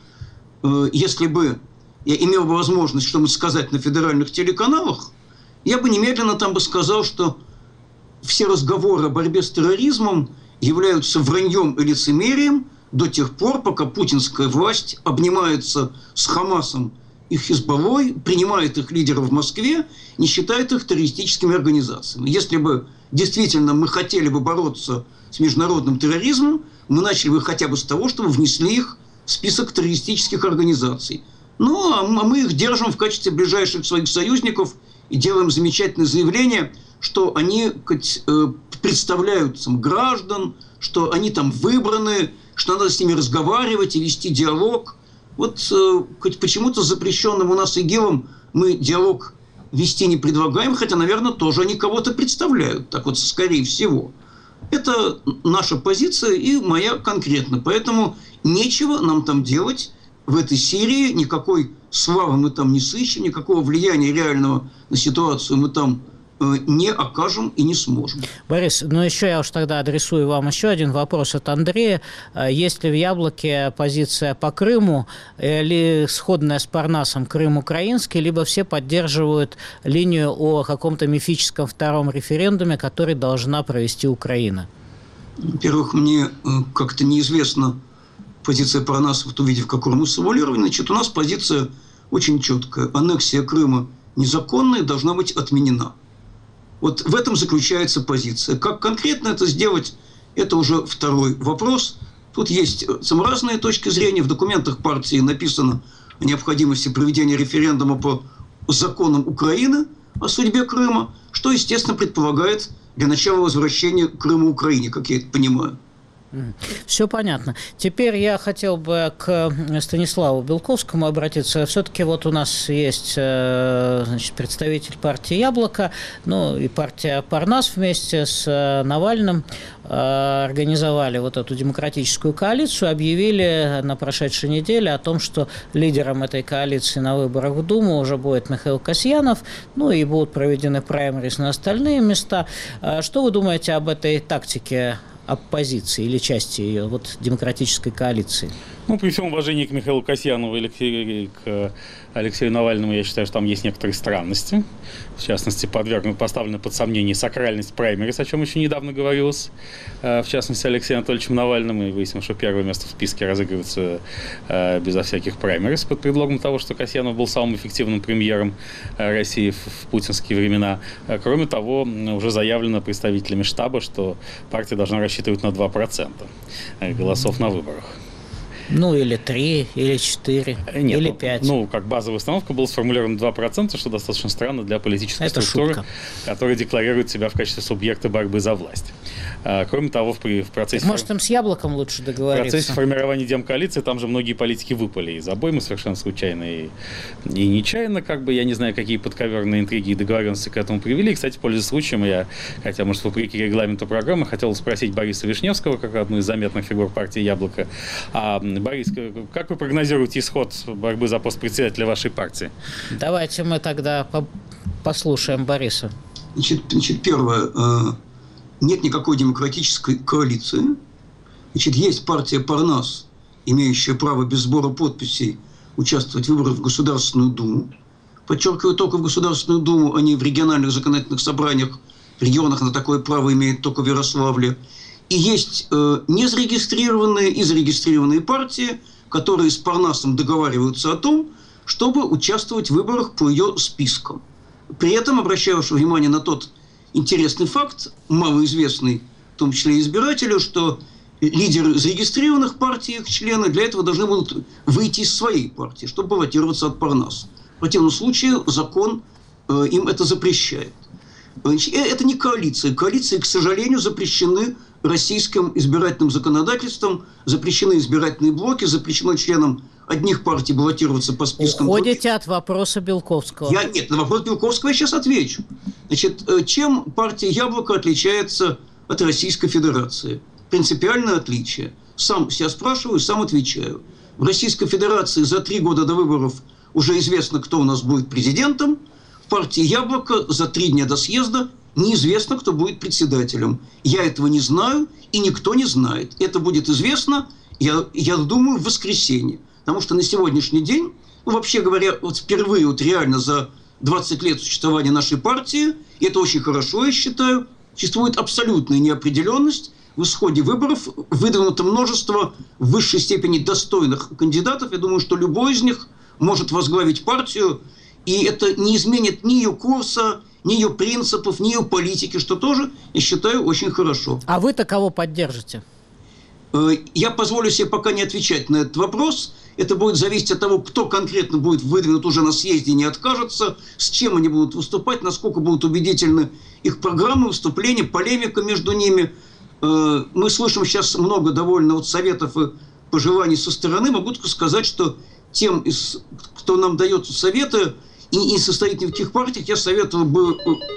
[SPEAKER 4] э, если бы я имел бы возможность что-нибудь сказать на федеральных телеканалах, я бы немедленно там бы сказал, что все разговоры о борьбе с терроризмом являются враньем и лицемерием до тех пор, пока путинская власть обнимается с Хамасом и Хизбаллой, принимает их лидеров в Москве, не считает их террористическими организациями. Если бы действительно мы хотели бы бороться с международным терроризмом, мы начали бы хотя бы с того, чтобы внесли их в список террористических организаций. Ну, а мы их держим в качестве ближайших своих союзников и делаем замечательное заявление, что они представляют там граждан, что они там выбраны, что надо с ними разговаривать и вести диалог. Вот хоть почему-то запрещенным у нас ИГИЛом мы диалог вести не предлагаем, хотя, наверное, тоже они кого-то представляют, так вот, скорее всего. Это наша позиция и моя конкретно. Поэтому нечего нам там делать в этой Сирии, никакой славы мы там не сыщем, никакого влияния реального на ситуацию мы там не окажем и не сможем.
[SPEAKER 1] Борис, ну еще я уж тогда адресую вам еще один вопрос от Андрея. Есть ли в «Яблоке» позиция по Крыму, или сходная с Парнасом Крым украинский, либо все поддерживают линию о каком-то мифическом втором референдуме, который должна провести Украина?
[SPEAKER 4] Во-первых, мне как-то неизвестна позиция Парнаса в том виде, в каком мы сформулированы. Значит, у нас позиция очень четкая. Аннексия Крыма незаконная, должна быть отменена. Вот в этом заключается позиция. Как конкретно это сделать, это уже второй вопрос. Тут есть разные точки зрения. В документах партии написано о необходимости проведения референдума по законам Украины о судьбе Крыма, что, естественно, предполагает для начала возвращения Крыма Украине, как я это понимаю.
[SPEAKER 1] Все понятно. Теперь я хотел бы к Станиславу Белковскому обратиться. Все-таки вот у нас есть, значит, представитель партии «Яблоко», ну и партия «Парнас» вместе с Навальным организовали вот эту демократическую коалицию, объявили на прошедшей неделе о том, что лидером этой коалиции на выборах в Думу уже будет Михаил Касьянов, ну и будут проведены праймерис на остальные места. Что вы думаете об этой тактике оппозиции или части ее, вот, демократической коалиции?
[SPEAKER 3] Ну, при всем уважении к Михаилу Касьянову или к Алексею Навальному, я считаю, что там есть некоторые странности. В частности, подвергнут, поставлена под сомнение сакральность праймерис, о чем еще недавно говорилось, в частности, Алексеем Анатольевичем Навальным. И выяснилось, что первое место в списке разыгрывается безо всяких праймерис под предлогом того, что Касьянов был самым эффективным премьером России в путинские времена. Кроме того, уже заявлено представителями штаба, что партия должна рассчитывать на два процента голосов на выборах.
[SPEAKER 1] Ну, или три, или четыре,
[SPEAKER 3] Нет,
[SPEAKER 1] или
[SPEAKER 3] ну,
[SPEAKER 1] пять.
[SPEAKER 3] Ну, как базовая установка была сформулирована два процента, что достаточно странно для политической
[SPEAKER 1] Это
[SPEAKER 3] структуры,
[SPEAKER 1] шутка.
[SPEAKER 3] которая декларирует себя в качестве субъекта борьбы за власть. А, кроме того, в, в процессе...
[SPEAKER 1] Может, им с яблоком лучше
[SPEAKER 3] В
[SPEAKER 1] договориться?
[SPEAKER 3] процессе формирования демкоалиции там же многие политики выпали из обоймы совершенно случайно и, и нечаянно, как бы, я не знаю, какие подковерные интриги и договоренности к этому привели. И, кстати, пользуясь случаем, я, хотя, может, вопреки регламенту программы, хотел спросить Бориса Вишневского, как одну из заметных фигур партии «Яблоко». А, Борис, как вы прогнозируете исход борьбы за пост председателя вашей партии?
[SPEAKER 1] Давайте мы тогда по- послушаем Бориса.
[SPEAKER 4] Значит, значит, первое. Нет никакой демократической коалиции. Значит, есть партия «Парнас», имеющая право без сбора подписей участвовать в выборах в Государственную Думу. Подчеркиваю, только в Государственную Думу, а не в региональных законодательных собраниях. В регионах на такое право имеет только в Ярославле. И есть э, незарегистрированные и зарегистрированные партии, которые с Парнасом договариваются о том, чтобы участвовать в выборах по ее спискам. При этом обращаю ваше внимание на тот интересный факт, малоизвестный, в том числе избирателю, что лидеры зарегистрированных партий, их члены, для этого должны будут выйти из своей партии, чтобы баллотироваться от Парнаса. В противном случае закон э, им это запрещает. Значит, это не коалиция. Коалиции, к сожалению, запрещены российским избирательным законодательством, запрещены избирательные блоки, запрещено членам одних партий баллотироваться по спискам.
[SPEAKER 1] Уходите
[SPEAKER 4] других.
[SPEAKER 1] от вопроса Белковского.
[SPEAKER 4] Я, нет, на вопрос Белковского я сейчас отвечу. Значит, чем партия «Яблоко» отличается от Российской Федерации? Принципиальное отличие. Сам себя спрашиваю, сам отвечаю. В Российской Федерации за три года до выборов уже известно, кто у нас будет президентом. В партии «Яблоко» за три дня до съезда неизвестно, кто будет председателем. Я этого не знаю, и никто не знает. Это будет известно, я, я думаю, в воскресенье. Потому что на сегодняшний день, ну, вообще говоря, вот впервые вот реально за двадцать лет существования нашей партии, и это очень хорошо, я считаю, существует абсолютная неопределенность. В исходе выборов выдвинуто множество в высшей степени достойных кандидатов. Я думаю, что любой из них может возглавить партию, и это не изменит ни ее курса, ни ее принципов, ни ее политики, что тоже, я считаю, очень хорошо.
[SPEAKER 1] А вы-то кого поддержите?
[SPEAKER 4] Я позволю себе пока не отвечать на этот вопрос. Это будет зависеть от того, кто конкретно будет выдвинут уже на съезде и не откажется, с чем они будут выступать, насколько будут убедительны их программы, выступления, полемика между ними. Мы слышим сейчас много довольно вот советов и пожеланий со стороны. Могу только сказать, что тем, кто нам дает советы и не состоит ни в каких партиях, я советовал бы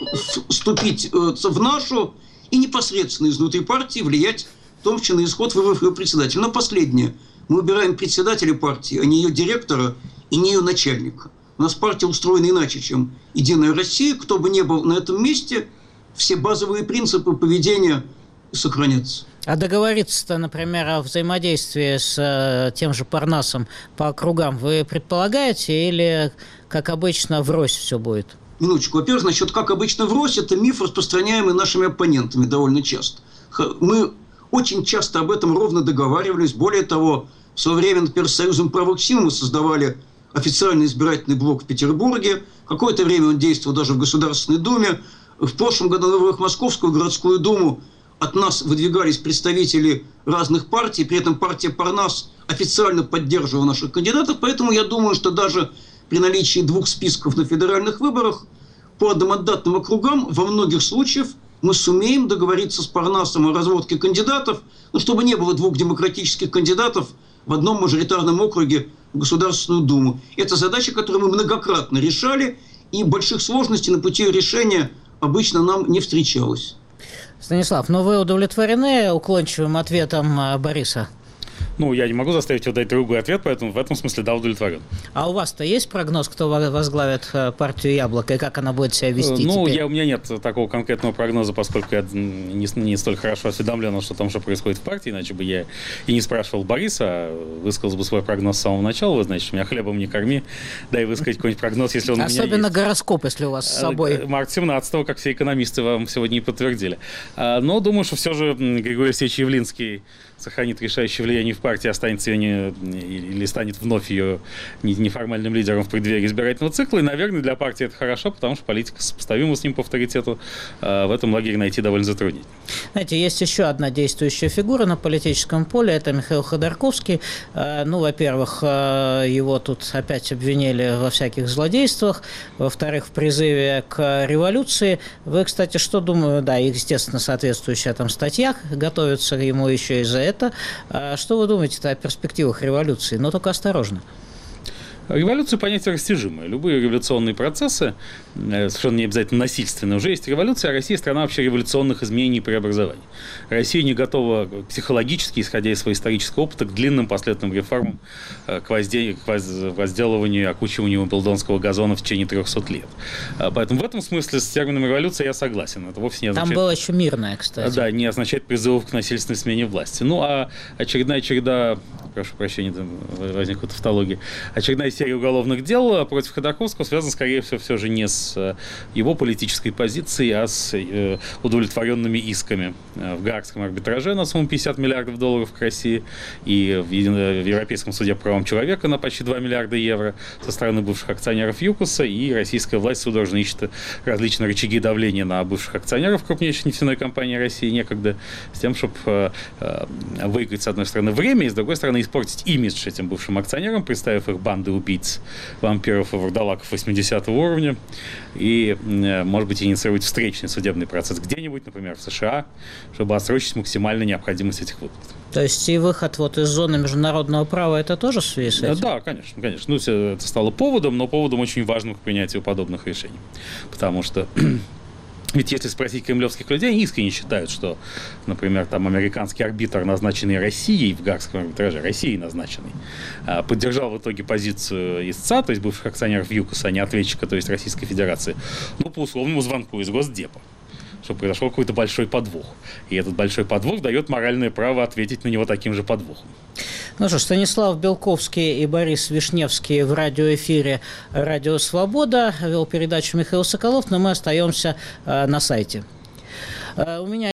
[SPEAKER 4] вступить в нашу и непосредственно изнутри партии влиять в том числе на исход выборов ее председателя. Но последнее. Мы выбираем председателя партии, а не ее директора и не ее начальника. У нас партия устроена иначе, чем «Единая Россия». Кто бы ни был на этом месте, все базовые принципы поведения сохранятся.
[SPEAKER 1] А договориться-то, например, о взаимодействии с э, тем же Парнасом по округам вы предполагаете или, как обычно, врозь все будет?
[SPEAKER 4] Минуточку. Во-первых, насчет «как обычно врозь» – это миф, распространяемый нашими оппонентами довольно часто. Мы очень часто об этом ровно договаривались. Более того, в свое время, например, с Союзом правых сил мы создавали официальный избирательный блок в Петербурге. Какое-то время он действовал даже в Государственной Думе. В прошлом году на выборах в Московскую городскую думу от нас выдвигались представители разных партий. При этом партия «Парнас» официально поддерживала наших кандидатов. Поэтому я думаю, что даже при наличии двух списков на федеральных выборах по одномандатным округам во многих случаях мы сумеем договориться с Парнасом о разводке кандидатов, но чтобы не было двух демократических кандидатов в одном мажоритарном округе в Государственную Думу. Это задача, которую мы многократно решали, и больших сложностей на пути решения обычно нам не встречалось.
[SPEAKER 1] Станислав, но вы удовлетворены уклончивым ответом Бориса?
[SPEAKER 3] Ну, я не могу заставить его дать другой ответ, поэтому в этом смысле да, удовлетворен.
[SPEAKER 1] А у вас-то есть прогноз, кто возглавит партию «Яблоко» и как она будет себя вести
[SPEAKER 3] Ну,
[SPEAKER 1] теперь?
[SPEAKER 3] я, у меня нет такого конкретного прогноза, поскольку я не, не столь хорошо осведомлен, что там, что происходит в партии, иначе бы я и не спрашивал Бориса, а высказал бы свой прогноз с самого начала. Вы знаете, меня хлебом не корми, дай высказать какой-нибудь прогноз, если он у меня есть.
[SPEAKER 1] Особенно гороскоп, если у вас с собой.
[SPEAKER 3] марта семнадцатого, как все экономисты вам сегодня и подтвердили. Но думаю, что все же Григорий Алексеевич Явлинский сохранит решающее влияние в партии партия останется не, или станет вновь ее неформальным лидером в преддверии избирательного цикла. И, наверное, для партии это хорошо, потому что политика сопоставима с ним по авторитету. В этом лагере найти довольно затруднительно.
[SPEAKER 1] Знаете, есть еще одна действующая фигура на политическом поле. Это Михаил Ходорковский. Ну, во-первых, его тут опять обвинили во всяких злодействах. Во-вторых, в призыве к революции. Вы, кстати, что думаю? Да, естественно, соответствующая там статья готовится ему еще и за это. Что вы думаете о перспективах революции? Но только осторожно.
[SPEAKER 3] Революция – понятие растяжимое. Любые революционные процессы, совершенно не обязательно насильственные, уже есть революция, а Россия – страна вообще революционных изменений и преобразований. Россия не готова психологически, исходя из своего исторического опыта, к длинным последовательным реформам, к, возде... к возделыванию и окучиванию Уимблдонского газона в течение трехсот лет. Поэтому в этом смысле с термином революция я согласен. Это вовсе не означает...
[SPEAKER 1] Там было еще мирное, кстати.
[SPEAKER 3] Да, не означает призывов к насильственной смене власти. Ну, а очередная череда, прошу прощения, возникла тавтология, очередная серия уголовных дел против Ходорковского связана, скорее всего, все же не с его политической позицией, а с удовлетворенными исками в Гаагском арбитраже на сумму пятьдесят миллиардов долларов к России и в Европейском суде по правам человека на почти два миллиарда евро со стороны бывших акционеров ЮКОСа, и российская власть судорожно ищет различные рычаги давления на бывших акционеров крупнейшей нефтяной компании России некогда, с тем, чтобы выиграть, с одной стороны, время, и, с другой стороны, испортить имидж этим бывшим акционерам, представив их банды убийц, вампиров и вурдалаков восьмидесятого уровня, и, может быть, инициировать встречный судебный процесс где-нибудь, например, в США, чтобы отсрочить максимально необходимость этих выплат.
[SPEAKER 1] То есть и выход вот из зоны международного права, это тоже в связи с этим?
[SPEAKER 3] Да, конечно, конечно. Ну, это стало поводом, но поводом очень важным к принятию подобных решений. Потому что ведь если спросить кремлевских людей, они искренне считают, что, например, там американский арбитр, назначенный Россией в Гаагском арбитраже, Россией назначенный, поддержал в итоге позицию истца, то есть бывших акционеров ЮКОСа, а не ответчика, то есть Российской Федерации, ну, по условному звонку из Госдепа, что произошел какой-то большой подвох. И этот большой подвох дает моральное право ответить на него таким же подвохом.
[SPEAKER 1] Ну что ж, Станислав Белковский и Борис Вишневский в радиоэфире «Радио Свобода». Вел передачу Михаил Соколов, но мы остаемся на сайте. У меня